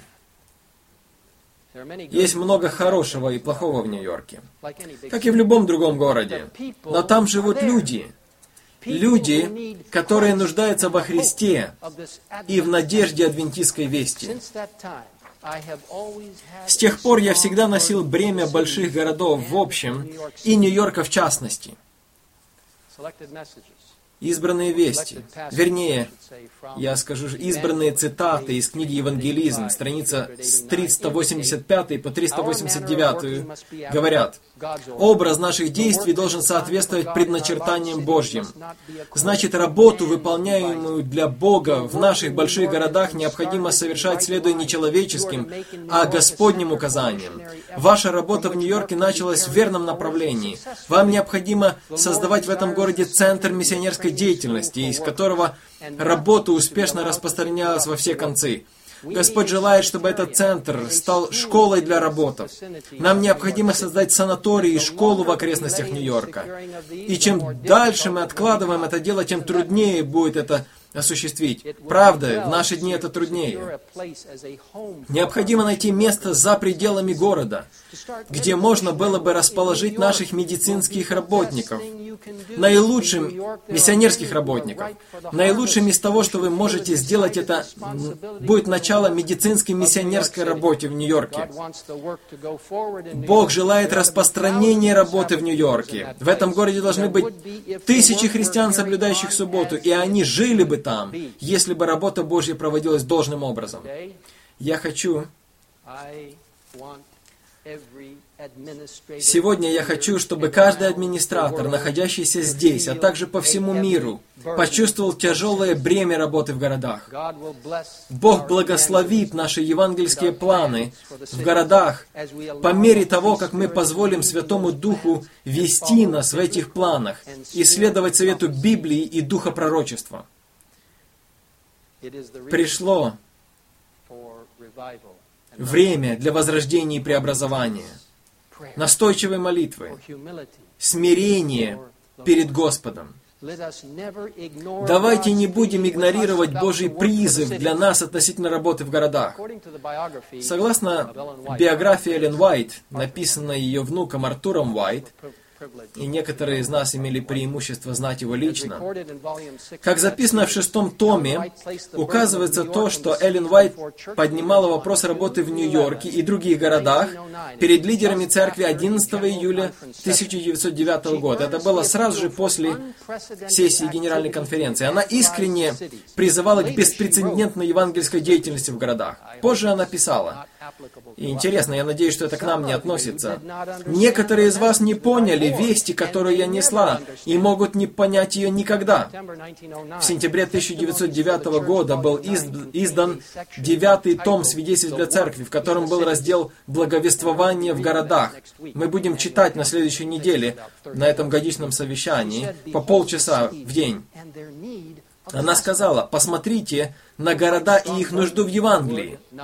Есть много хорошего и плохого в Нью-Йорке, как и в любом другом городе. Но там живут люди. Люди, которые нуждаются во Христе и в надежде адвентистской вести. С тех пор я всегда носил бремя больших городов в общем и Нью-Йорка в частности. Избранные вести, вернее, я скажу, избранные цитаты из книги «Евангелизм», страница с триста восемьдесят пятой по триста восемьдесят девятой, говорят: «Образ наших действий должен соответствовать предначертаниям Божьим. Значит, работу, выполняемую для Бога в наших больших городах, необходимо совершать, следуя не человеческим, а Господним указаниям. Ваша работа в Нью-Йорке началась в верном направлении. Вам необходимо создавать в этом городе центр миссионерской деятельности, из которого работа успешно распространялась во все концы. Господь желает, чтобы этот центр стал школой для работов. Нам необходимо создать санаторий и школу в окрестностях Нью-Йорка. И чем дальше мы откладываем это дело, тем труднее будет это осуществить. Правда, в наши дни это труднее. Необходимо найти место за пределами города, где можно было бы расположить наших медицинских работников, наилучшим миссионерских работников. Наилучшим из того, что вы можете сделать, это будет начало медицинской миссионерской работе в Нью-Йорке. Бог желает распространения работы в Нью-Йорке. В этом городе должны быть тысячи христиан, соблюдающих субботу, и они жили бы там, если бы работа Божья проводилась должным образом. Я хочу... Сегодня я хочу, чтобы каждый администратор, находящийся здесь, а также по всему миру, почувствовал тяжелое бремя работы в городах. Бог благословит наши евангельские планы в городах по мере того, как мы позволим Святому Духу вести нас в этих планах и следовать совету Библии и Духа пророчества. Пришло время для возрождения и преобразования, настойчивой молитвы, смирения перед Господом. Давайте не будем игнорировать Божий призыв для нас относительно работы в городах. Согласно биографии Эллен Уайт, написанной ее внуком Артуром Уайт, и некоторые из нас имели преимущество знать его лично. Как записано в шестом томе, указывается то, что Эллен Уайт поднимала вопрос работы в Нью-Йорке и других городах перед лидерами церкви одиннадцатого июля тысяча девятьсот девятого года. Это было сразу же после сессии Генеральной конференции. Она искренне призывала к беспрецедентной евангельской деятельности в городах. Позже она писала, и интересно, я надеюсь, что это к нам не относится: «Некоторые из вас не поняли вести, которую я несла, и могут не понять ее никогда». В сентябре тысяча девятьсот девятого года был издан девятый том свидетельств для церкви, в котором был раздел «Благовествование в городах». Мы будем читать на следующей неделе на этом годичном совещании по полчаса в день. Она сказала: «Посмотрите на города и их нужду в Евангелии,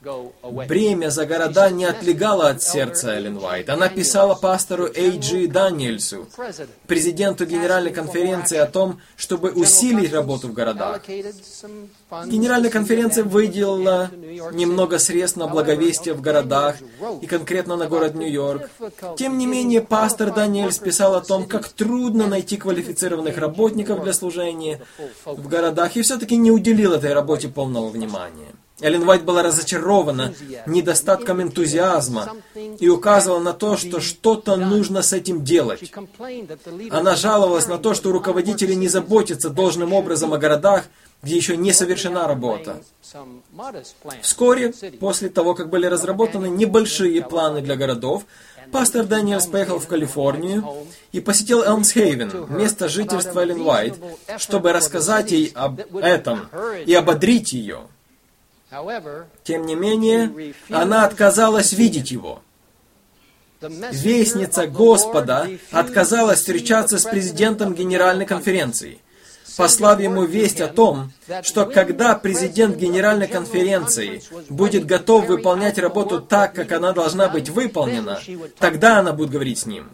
Бремя за города не отлегало от сердца Эллен Уайт. Она писала пастору Эй Джи Даниэльсу, президенту Генеральной конференции, о том, чтобы усилить работу в городах. Генеральная конференция выделила немного средств на благовестие в городах, и конкретно на город Нью-Йорк. Тем не менее, пастор Даниэльс писал о том, как трудно найти квалифицированных работников для служения в городах, и все-таки не уделил этой работе полного внимания. Эллен Уайт была разочарована недостатком энтузиазма и указывала на то, что что-то нужно с этим делать. Она жаловалась на то, что руководители не заботятся должным образом о городах, где еще не совершена работа. Вскоре, после того, как были разработаны небольшие планы для городов, пастор Даниэльс поехал в Калифорнию и посетил Элмс-Хейвен, место жительства Эллен Уайт, чтобы рассказать ей об этом и ободрить ее. Тем не менее, она отказалась видеть его. Вестница Господа отказалась встречаться с президентом Генеральной конференции, послав ему весть о том, что когда президент Генеральной конференции будет готов выполнять работу так, как она должна быть выполнена, тогда она будет говорить с ним.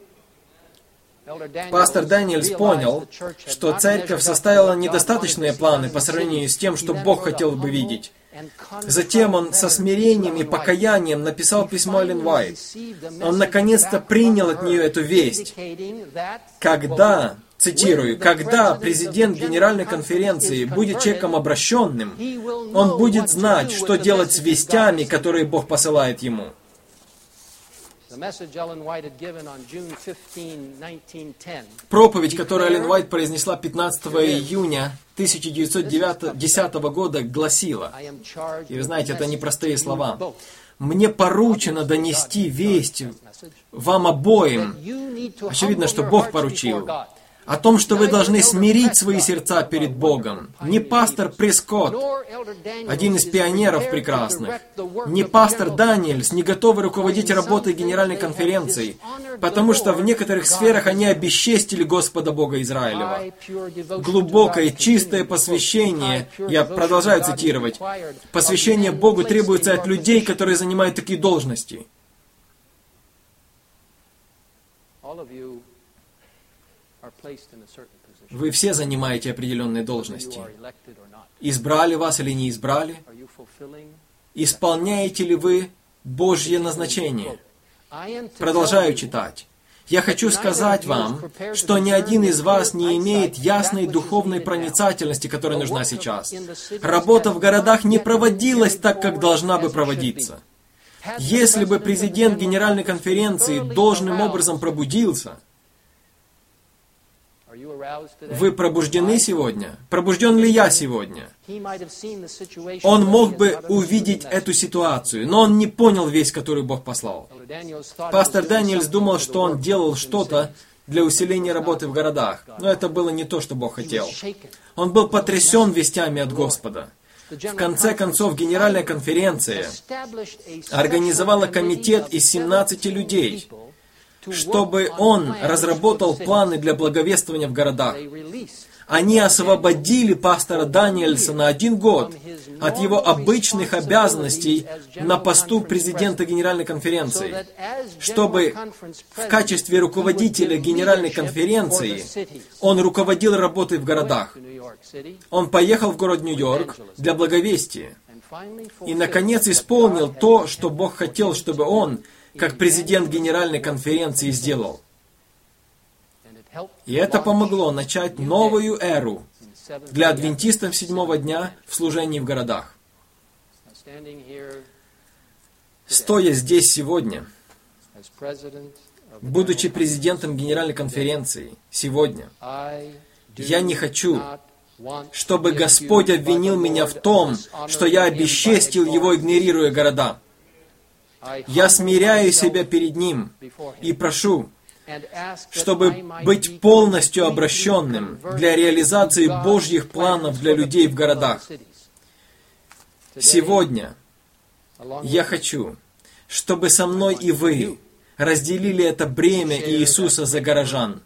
Пастор Даниэльс понял, что церковь составила недостаточные планы по сравнению с тем, что Бог хотел бы видеть. Затем он со смирением и покаянием написал письмо Эллен Уайт. Он наконец-то принял от нее эту весть. Когда, цитирую, «когда президент Генеральной конференции будет человеком обращенным, он будет знать, что делать с вестями, которые Бог посылает ему». Проповедь, которую Эллен Уайт произнесла пятнадцатого июня тысяча девятьсот десятого года, гласила, и вы знаете, это непростые слова, «Мне поручено донести весть вам обоим». Очевидно, что Бог поручил. О том, что вы должны смирить свои сердца перед Богом. Не пастор Прескотт, один из пионеров прекрасных, не пастор Даниэльс, не готовы руководить работой Генеральной конференции, потому что в некоторых сферах они обесчестили Господа Бога Израилева. Глубокое, чистое посвящение, я продолжаю цитировать, посвящение Богу требуется от людей, которые занимают такие должности. Вы все занимаете определенные должности. Избрали вас или не избрали? Исполняете ли вы Божье назначение? Продолжаю читать. Я хочу сказать вам, что ни один из вас не имеет ясной духовной проницательности, которая нужна сейчас. Работа в городах не проводилась так, как должна бы проводиться. Если бы президент Генеральной конференции должным образом пробудился, вы пробуждены сегодня? Пробужден ли я сегодня? Он мог бы увидеть эту ситуацию, но он не понял весть, которую Бог послал. Пастор Даниэльс думал, что он делал что-то для усиления работы в городах, но это было не то, что Бог хотел. Он был потрясен вестями от Господа. В конце концов, Генеральная конференция организовала комитет из семнадцати людей, чтобы он разработал планы для благовествования в городах. Они освободили пастора Даниэльса на один год от его обычных обязанностей на посту президента Генеральной конференции, чтобы в качестве руководителя Генеральной конференции он руководил работой в городах. Он поехал в город Нью-Йорк для благовестия и, наконец, исполнил то, что Бог хотел, чтобы он, как президент Генеральной конференции, сделал. И это помогло начать новую эру для адвентистов седьмого дня в служении в городах. Стоя здесь сегодня, будучи президентом Генеральной конференции сегодня, я не хочу, чтобы Господь обвинил меня в том, что я обесчестил Его, игнорируя города. Я смиряю себя перед Ним и прошу, чтобы быть полностью обращенным для реализации Божьих планов для людей в городах. Сегодня я хочу, чтобы со мной и вы разделили это бремя Иисуса за горожан.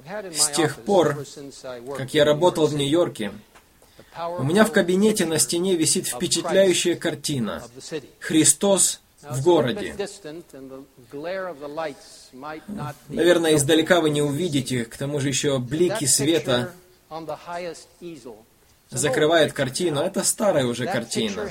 С тех пор, как я работал в Нью-Йорке, у меня в кабинете на стене висит впечатляющая картина «Христос в городе». Наверное, издалека вы не увидите, к тому же еще блики света закрывает картину. Это старая уже картина.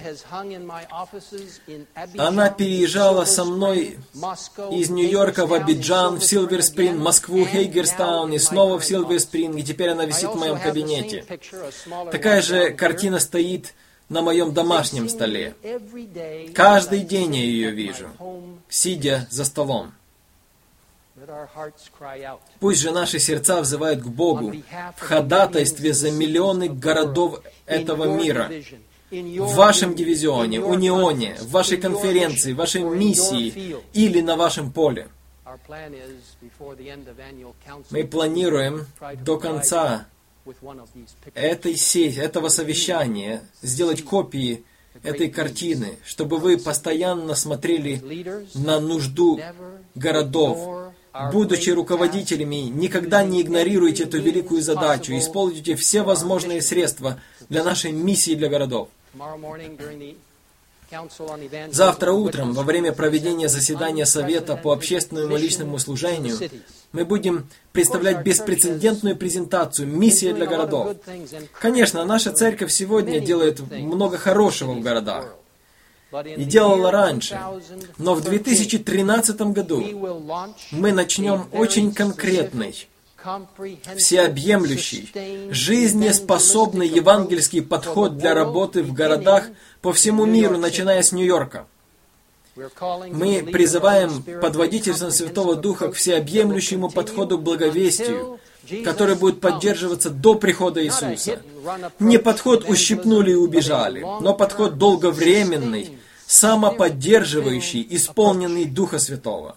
Она переезжала со мной из Нью-Йорка в Абиджан, в Силвер-Спринг, Москву, Хейгерстаун и снова в Силвер-Спринг, и теперь она висит в моем кабинете. Такая же картина стоит на моем домашнем столе. Каждый день я ее вижу, сидя за столом. Пусть же наши сердца взывают к Богу в ходатайстве за миллионы городов этого мира, в вашем дивизионе, унионе, в вашей конференции, в вашей миссии или на вашем поле. Мы планируем до конца этой сессии, этого совещания сделать копии этой картины, чтобы вы постоянно смотрели на нужду городов. Будучи руководителями, никогда не игнорируйте эту великую задачу, используйте все возможные средства для нашей миссии для городов. Завтра утром, во время проведения заседания Совета по общественному и личному служению, мы будем представлять беспрецедентную презентацию «Миссия для городов». Конечно, наша церковь сегодня делает много хорошего в городах. И делала раньше. Но в две тысячи тринадцатом году мы начнем очень конкретный, всеобъемлющий, жизнеспособный евангельский подход для работы в городах по всему миру, начиная с Нью-Йорка. Мы призываем под водительством Святого Духа к всеобъемлющему подходу к благовестию, который будет поддерживаться до прихода Иисуса. Не подход «ущипнули и убежали», но подход долговременный, самоподдерживающий, исполненный Духа Святого.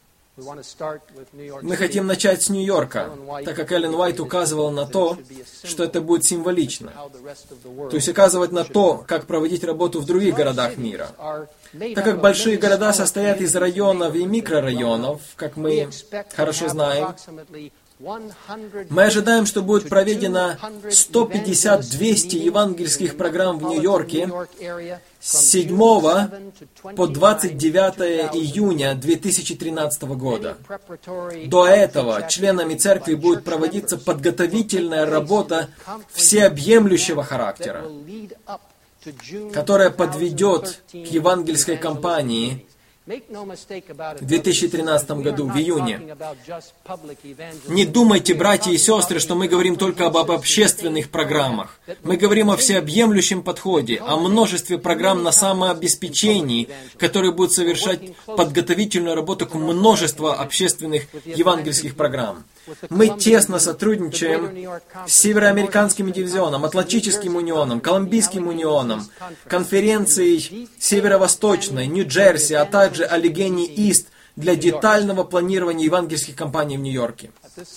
Мы хотим начать с Нью-Йорка, так как Эллен Уайт указывал на то, что это будет символично. То есть указывать на то, как проводить работу в других городах мира. Так как большие города состоят из районов и микрорайонов, как мы хорошо знаем, мы ожидаем, что будет проведено сто пятьдесят - двести евангельских программ в Нью-Йорке с седьмого по двадцать девятое июня две тысячи тринадцатого года. До этого членами церкви будет проводиться подготовительная работа всеобъемлющего характера, которая подведет к евангельской кампании в две тысячи тринадцатом году, в июне. Не думайте, братья и сестры, что мы говорим только об, об общественных программах. Мы говорим о всеобъемлющем подходе, о множестве программ на самообеспечении, которые будут совершать подготовительную работу к множеству общественных евангельских программ. Мы тесно сотрудничаем с Североамериканским дивизионом, Атлантическим унионом, Колумбийским унионом, конференцией Северо-Восточной, Нью-Джерси, а также Allegheny East для детального планирования евангельских кампаний в Нью-Йорке.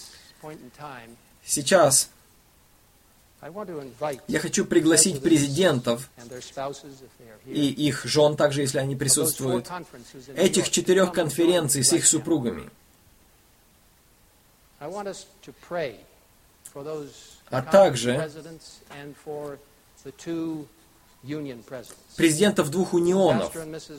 Сейчас я хочу пригласить президентов и их жен, также если они присутствуют, этих четырех конференций с их супругами. А также президентов двух унионов,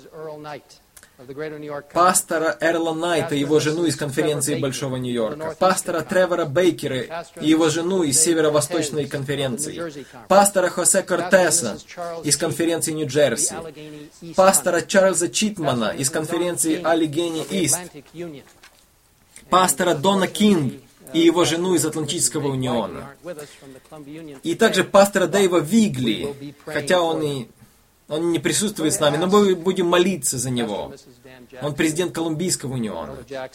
пастора Эрла Найта и его жену из конференции Большого Нью-Йорка, пастора Тревора Бейкера и его жену из Северо-Восточной конференции, пастора Хосе Кортеса из конференции Нью-Джерси, пастора Чарльза Читмана из конференции Allegheny East, пастора Дона Кинг и его жену из Атлантического униона. И также пастора Дэйва Вигли, хотя он и он не присутствует с нами, но мы будем молиться за него. Он президент Колумбийского униона.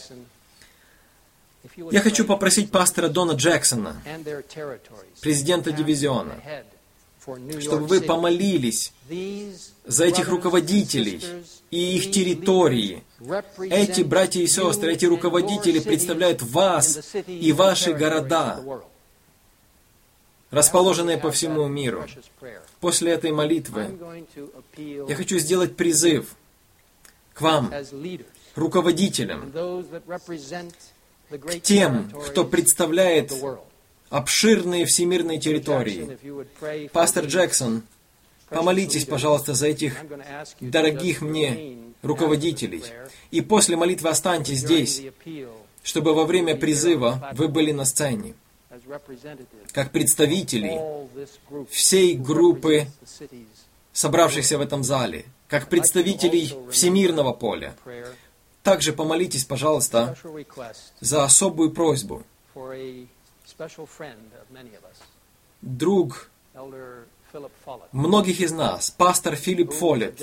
Я хочу попросить пастора Дона Джексона, президента дивизиона, чтобы вы помолились за этих руководителей и их территории. Эти братья и сестры, эти руководители представляют вас и ваши города, расположенные по всему миру. После этой молитвы я хочу сделать призыв к вам, руководителям, к тем, кто представляет обширные всемирные территории. Пастор Джексон, помолитесь, пожалуйста, за этих дорогих мне руководителей. И после молитвы останьтесь здесь, чтобы во время призыва вы были на сцене, как представители всей группы, собравшихся в этом зале, как представителей всемирного поля. Также помолитесь, пожалуйста, за особую просьбу. Друг многих из нас, пастор Филипп Фоллетт,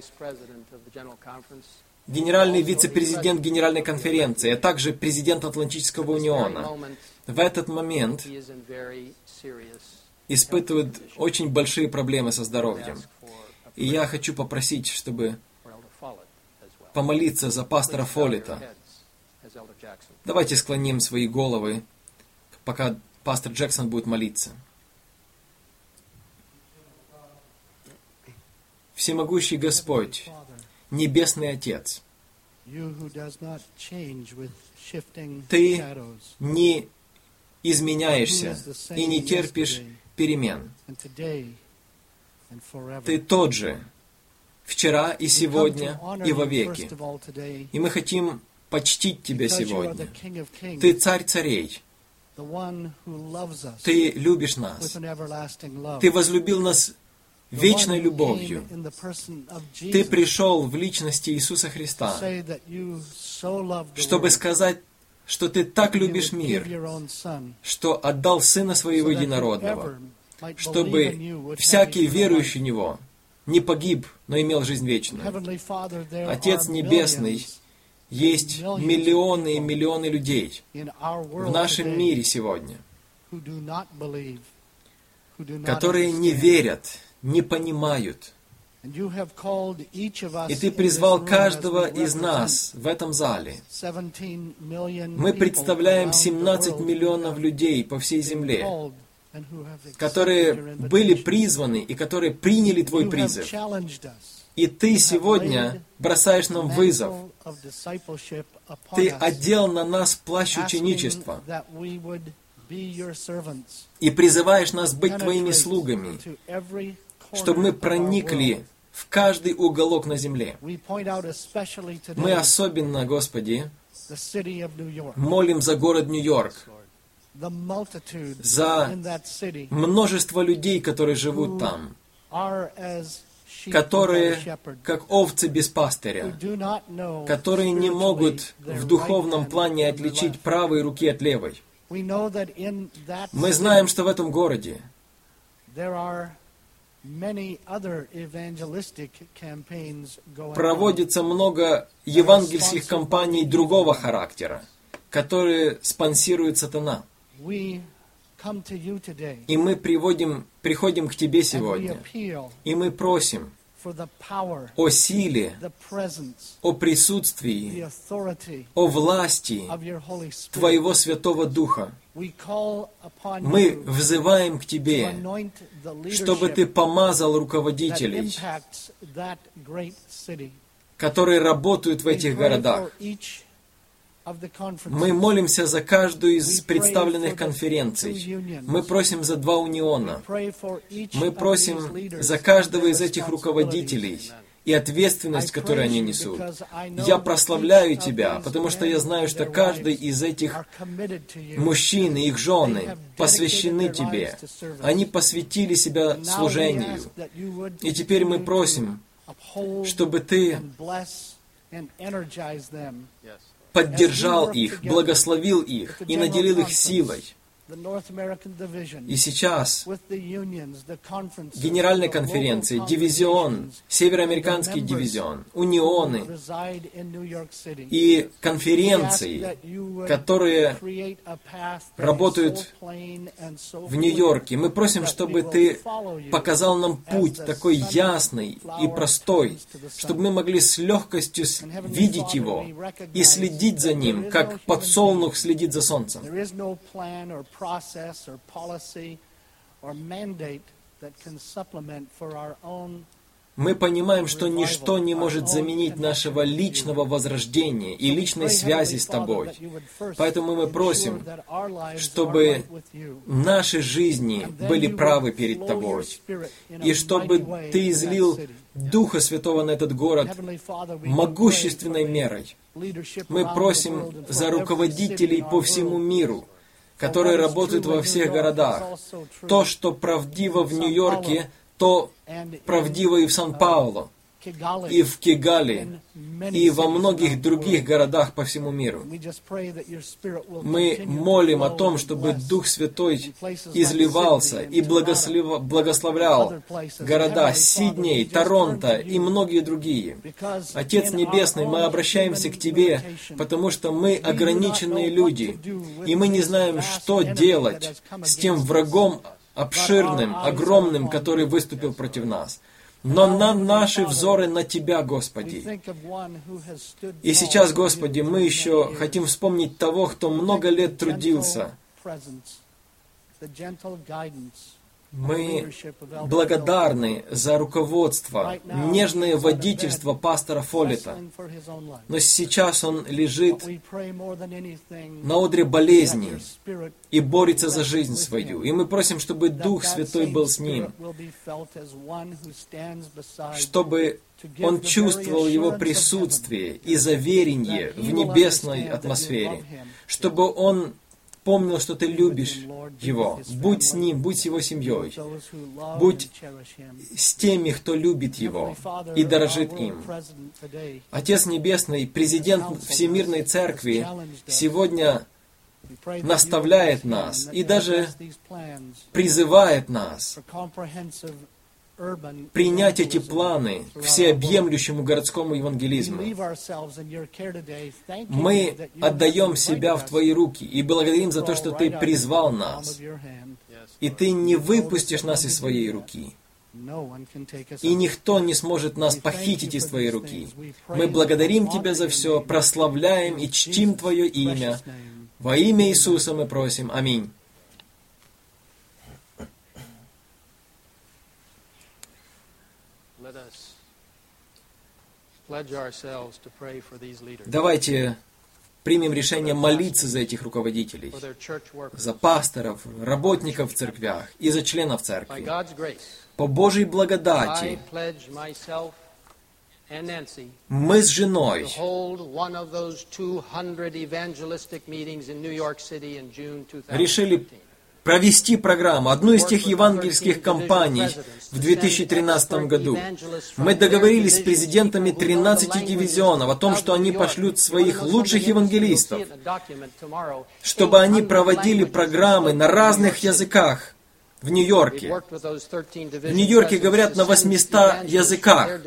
генеральный вице-президент Генеральной конференции, а также президент Атлантического униона, в этот момент испытывает очень большие проблемы со здоровьем. И я хочу попросить, чтобы помолиться за пастора Фоллетта. Давайте склоним свои головы, пока пастор Джексон будет молиться. Всемогущий Господь, Небесный Отец, Ты не изменяешься и не терпишь перемен. Ты тот же, вчера и сегодня и вовеки. И мы хотим почтить Тебя сегодня. Ты Царь царей. Ты любишь нас. Ты возлюбил нас вечной любовью. Ты пришел в личности Иисуса Христа, чтобы сказать, что Ты так любишь мир, что отдал Сына Своего Единородного, чтобы всякий верующий в Него не погиб, но имел жизнь вечную. Отец Небесный, есть миллионы и миллионы людей в нашем мире сегодня, которые не верят, не понимают. И Ты призвал каждого из нас в этом зале. Мы представляем семнадцать миллионов людей по всей земле, которые были призваны и которые приняли Твой призыв. И Ты сегодня бросаешь нам вызов. Ты одел на нас плащ ученичества и призываешь нас быть Твоими слугами, чтобы мы проникли в каждый уголок на земле. Мы особенно, Господи, молим за город Нью-Йорк, за множество людей, которые живут там, которые, как овцы без пастыря, которые не могут в духовном плане отличить правой руки от левой. Мы знаем, что в этом городе проводится много евангельских кампаний другого характера, которые спонсирует сатана. И мы приводим, приходим к Тебе сегодня, и мы просим о силе, о присутствии, о власти Твоего Святого Духа. Мы взываем к Тебе, чтобы Ты помазал руководителей, которые работают в этих городах. Мы молимся за каждую из представленных конференций. Мы просим за два униона. Мы просим за каждого из этих руководителей и ответственность, которую они несут. Я прославляю Тебя, потому что я знаю, что каждый из этих мужчин и их жены посвящены Тебе. Они посвятили себя служению. И теперь мы просим, чтобы Ты поддержал их, благословил их и наделил их силой. И сейчас Генеральная конференция, дивизион, Североамериканский дивизион, унионы и конференции, которые работают в Нью-Йорке. Мы просим, чтобы Ты показал нам путь такой ясный и простой, чтобы мы могли с легкостью видеть его и следить за ним, как подсолнух следит за солнцем. Мы понимаем, что ничто не может заменить нашего личного возрождения и личной связи с Тобой. Поэтому мы просим, чтобы наши жизни были правы перед Тобой, и чтобы Ты излил Духа Святого на этот город могущественной мерой. Мы просим за руководителей по всему миру, которые работают во всех городах. То, что правдиво в Нью-Йорке, то правдиво и в Сан-Паулу, и в Кигали, и во многих других городах по всему миру. Мы молим о том, чтобы Дух Святой изливался и благословлял города Сидней, Торонто и многие другие. Отец Небесный, мы обращаемся к Тебе, потому что мы ограниченные люди, и мы не знаем, что делать с тем врагом обширным, огромным, который выступил против нас. Но на наши взоры на Тебя, Господи. И сейчас, Господи, мы еще хотим вспомнить того, кто много лет трудился. Мы благодарны за руководство, нежное водительство пастора Фоллета. Но сейчас он лежит на одре болезни и борется за жизнь свою. И мы просим, чтобы Дух Святой был с ним, чтобы он чувствовал его присутствие и заверение в небесной атмосфере, чтобы он помнил, что Ты любишь его. Будь с ним, будь с его семьей. Будь с теми, кто любит его и дорожит им. Отец Небесный, президент Всемирной Церкви, сегодня наставляет нас и даже призывает нас принять эти планы всеобъемлющему городскому евангелизму. Мы отдаем себя в Твои руки и благодарим за то, что Ты призвал нас. И Ты не выпустишь нас из Своей руки. И никто не сможет нас похитить из Твоей руки. Мы благодарим Тебя за все, прославляем и чтим Твое имя. Во имя Иисуса мы просим. Аминь. Давайте примем решение молиться за этих руководителей, за пасторов, работников в церквях и за членов церкви. По Божьей благодати мы с женой решили провести программу, одну из тех евангельских кампаний в две тысячи тринадцатом году. Мы договорились с президентами тринадцати дивизионов о том, что они пошлют своих лучших евангелистов, чтобы они проводили программы на разных языках в Нью-Йорке. В Нью-Йорке говорят на восьмистах языках.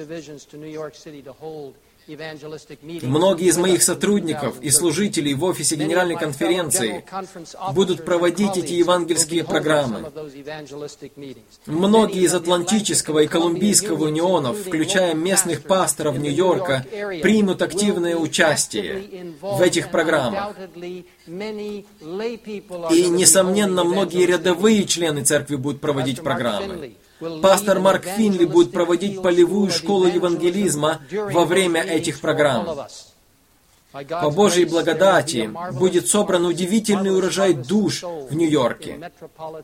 Многие из моих сотрудников и служителей в офисе Генеральной конференции будут проводить эти евангельские программы. Многие из Атлантического и Колумбийского унионов, включая местных пасторов Нью-Йорка, примут активное участие в этих программах. И, несомненно, многие рядовые члены церкви будут проводить программы. Пастор Марк Финли будет проводить полевую школу евангелизма во время этих программ. По Божьей благодати будет собран удивительный урожай душ в Нью-Йорке.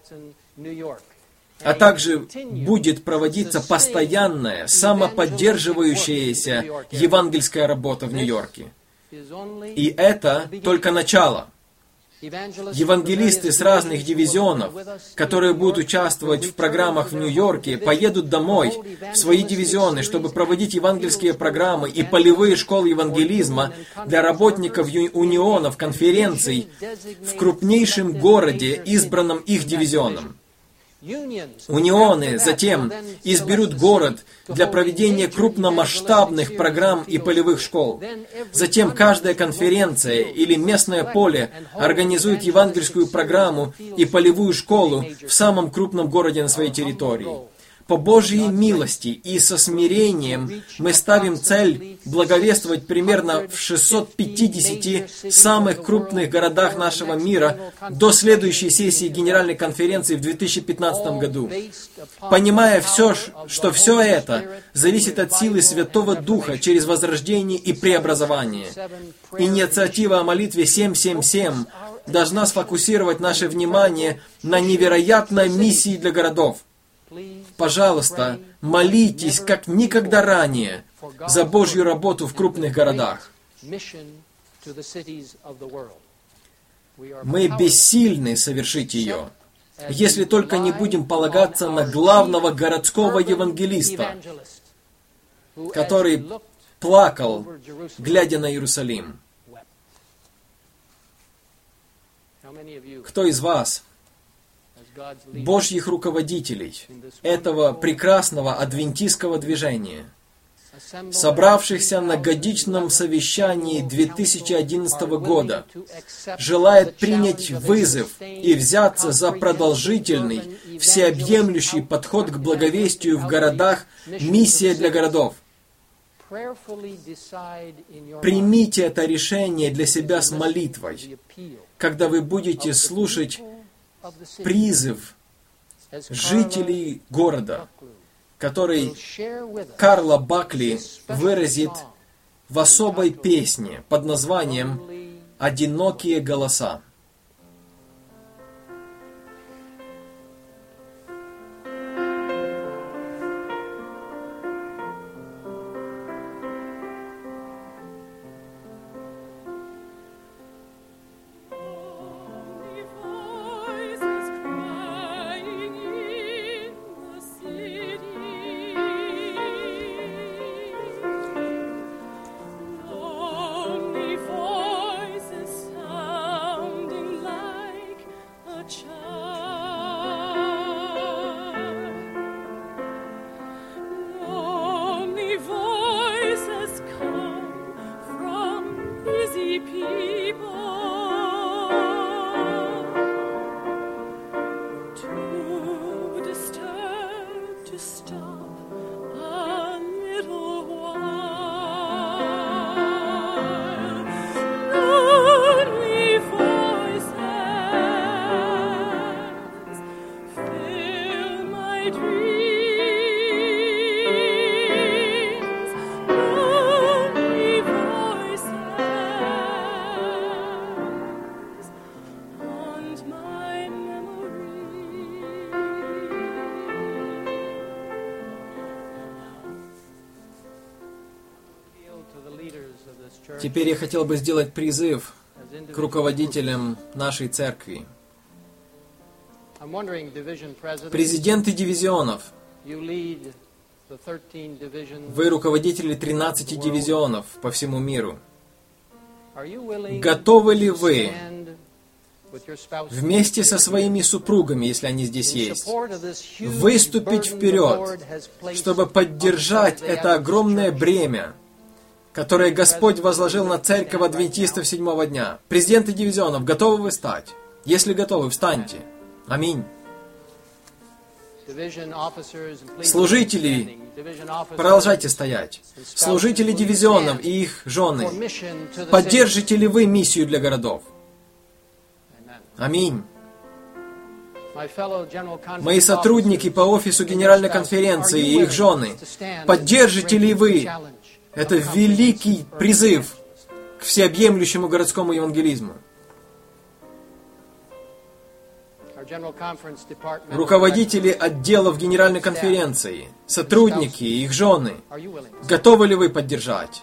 А также будет проводиться постоянная, самоподдерживающаяся евангельская работа в Нью-Йорке. И это только начало. Евангелисты с разных дивизионов, которые будут участвовать в программах в Нью-Йорке, поедут домой, в свои дивизионы, чтобы проводить евангельские программы и полевые школы евангелизма для работников унионов, конференций в крупнейшем городе, избранном их дивизионом. Унионы затем изберут город для проведения крупномасштабных программ и полевых школ. Затем каждая конференция или местное поле организует евангельскую программу и полевую школу в самом крупном городе на своей территории. По Божьей милости и со смирением мы ставим цель благовествовать примерно в шестистах пятидесяти самых крупных городах нашего мира до следующей сессии Генеральной конференции в две тысячи пятнадцатом году. Понимая все, что все это зависит от силы Святого Духа через возрождение и преобразование. Инициатива о молитве семь семь семь должна сфокусировать наше внимание на невероятной миссии для городов. Пожалуйста, молитесь как никогда ранее за Божью работу в крупных городах. Мы бессильны совершить ее, если только не будем полагаться на главного городского евангелиста, который плакал, глядя на Иерусалим. Кто из вас, Божьих руководителей этого прекрасного адвентистского движения, собравшихся на годичном совещании две тысячи одиннадцатого года, желает принять вызов и взяться за продолжительный, всеобъемлющий подход к благовестию в городах, миссия для городов? Примите это решение для себя с молитвой, когда вы будете слушать призыв жителей города, который Карла Бакли выразит в особой песне под названием «Одинокие голоса». Теперь я хотел бы сделать призыв к руководителям нашей церкви. Президенты дивизионов, вы руководители тринадцати дивизионов по всему миру. Готовы ли вы вместе со своими супругами, если они здесь есть, выступить вперед, чтобы поддержать это огромное бремя, которое Господь возложил на церковь адвентистов седьмого дня? Президенты дивизионов, готовы вы стать? Если готовы, встаньте. Аминь. Служители, продолжайте стоять. Служители дивизионов и их жены, поддержите ли вы миссию для городов? Аминь. Мои сотрудники по офису Генеральной конференции и их жены, поддержите ли вы это великий призыв к всеобъемлющему городскому евангелизму? Руководители отделов Генеральной конференции, сотрудники и их жены, готовы ли вы поддержать?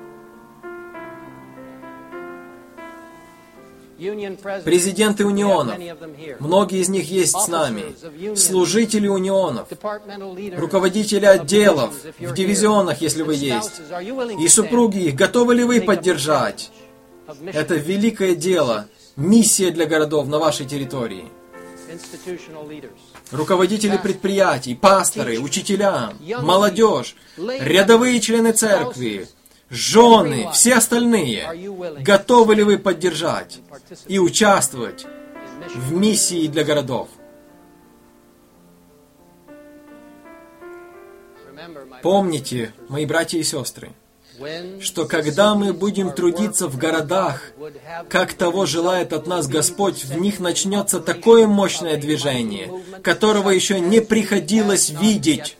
Президенты унионов, многие из них есть с нами, служители унионов, руководители отделов, в дивизионах, если вы есть, и супруги их, готовы ли вы поддержать это великое дело, миссия для городов на вашей территории? Руководители предприятий, пасторы, учителя, молодежь, рядовые члены церкви, жены, все остальные, готовы ли вы поддержать и участвовать в миссии для городов? Помните, мои братья и сестры, что когда мы будем трудиться в городах, как того желает от нас Господь, в них начнется такое мощное движение, которого еще не приходилось видеть.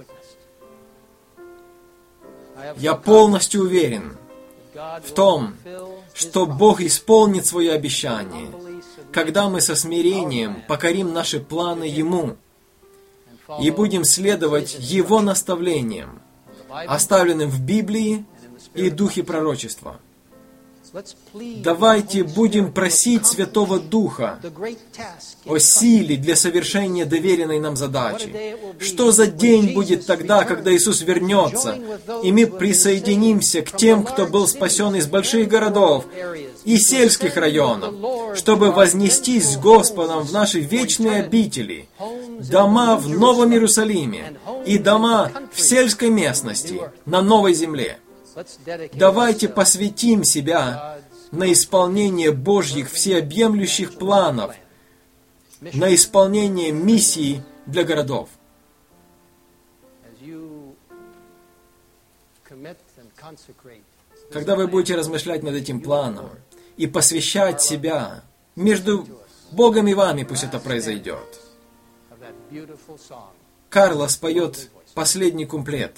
Я полностью уверен в том, что Бог исполнит свое обещание, когда мы со смирением покорим наши планы Ему и будем следовать Его наставлениям, оставленным в Библии и Духе пророчества. Давайте будем просить Святого Духа о силе для совершения доверенной нам задачи. Что за день будет тогда, когда Иисус вернется, и мы присоединимся к тем, кто был спасен из больших городов и сельских районов, чтобы вознестись с Господом в наши вечные обители, дома в Новом Иерусалиме и дома в сельской местности на новой земле. Давайте посвятим себя на исполнение Божьих всеобъемлющих планов, на исполнение миссии для городов. Когда вы будете размышлять над этим планом и посвящать себя, между Богом и вами пусть это произойдет. Карлос поет последний куплет.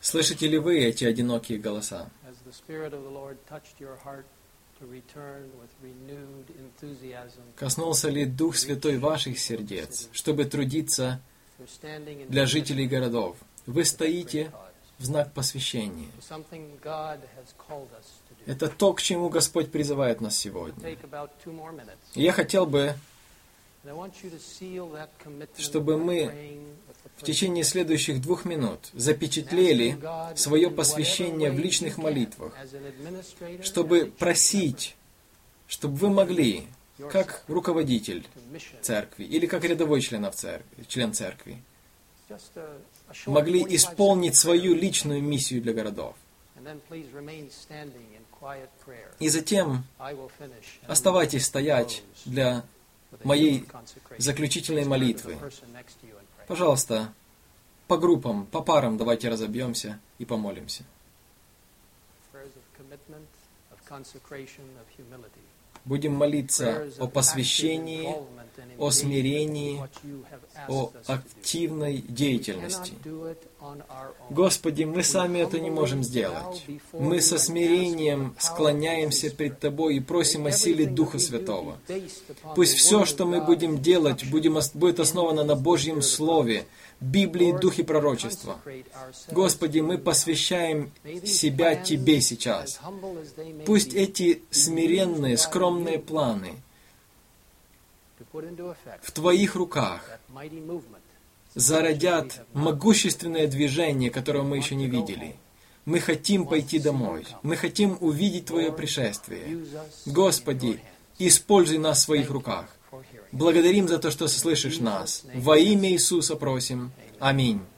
Слышите ли вы эти одинокие голоса? Коснулся ли Дух Святой ваших сердец, чтобы трудиться для жителей городов? Вы стоите в знак посвящения. Это то, к чему Господь призывает нас сегодня. И я хотел бы, чтобы мы в течение следующих двух минут запечатлели свое посвящение в личных молитвах, чтобы просить, чтобы вы могли, как руководитель церкви или как рядовой член церкви, член церкви, могли исполнить свою личную миссию для городов. И затем оставайтесь стоять для моей заключительной молитвы. Пожалуйста, по группам, по парам давайте разобьемся и помолимся. Будем молиться о посвящении, о смирении, о активной деятельности. Господи, мы сами это не можем сделать. Мы со смирением склоняемся пред Тобой и просим о силе Духа Святого. Пусть все, что мы будем делать, будем, будет основано на Божьем Слове, Библии, Духе пророчества. Господи, мы посвящаем себя Тебе сейчас. Пусть эти смиренные, скромные планы в Твоих руках зародят могущественное движение, которого мы еще не видели. Мы хотим пойти домой. Мы хотим увидеть Твое пришествие. Господи, используй нас в своих руках. Благодарим за то, что слышишь нас. Во имя Иисуса просим. Аминь.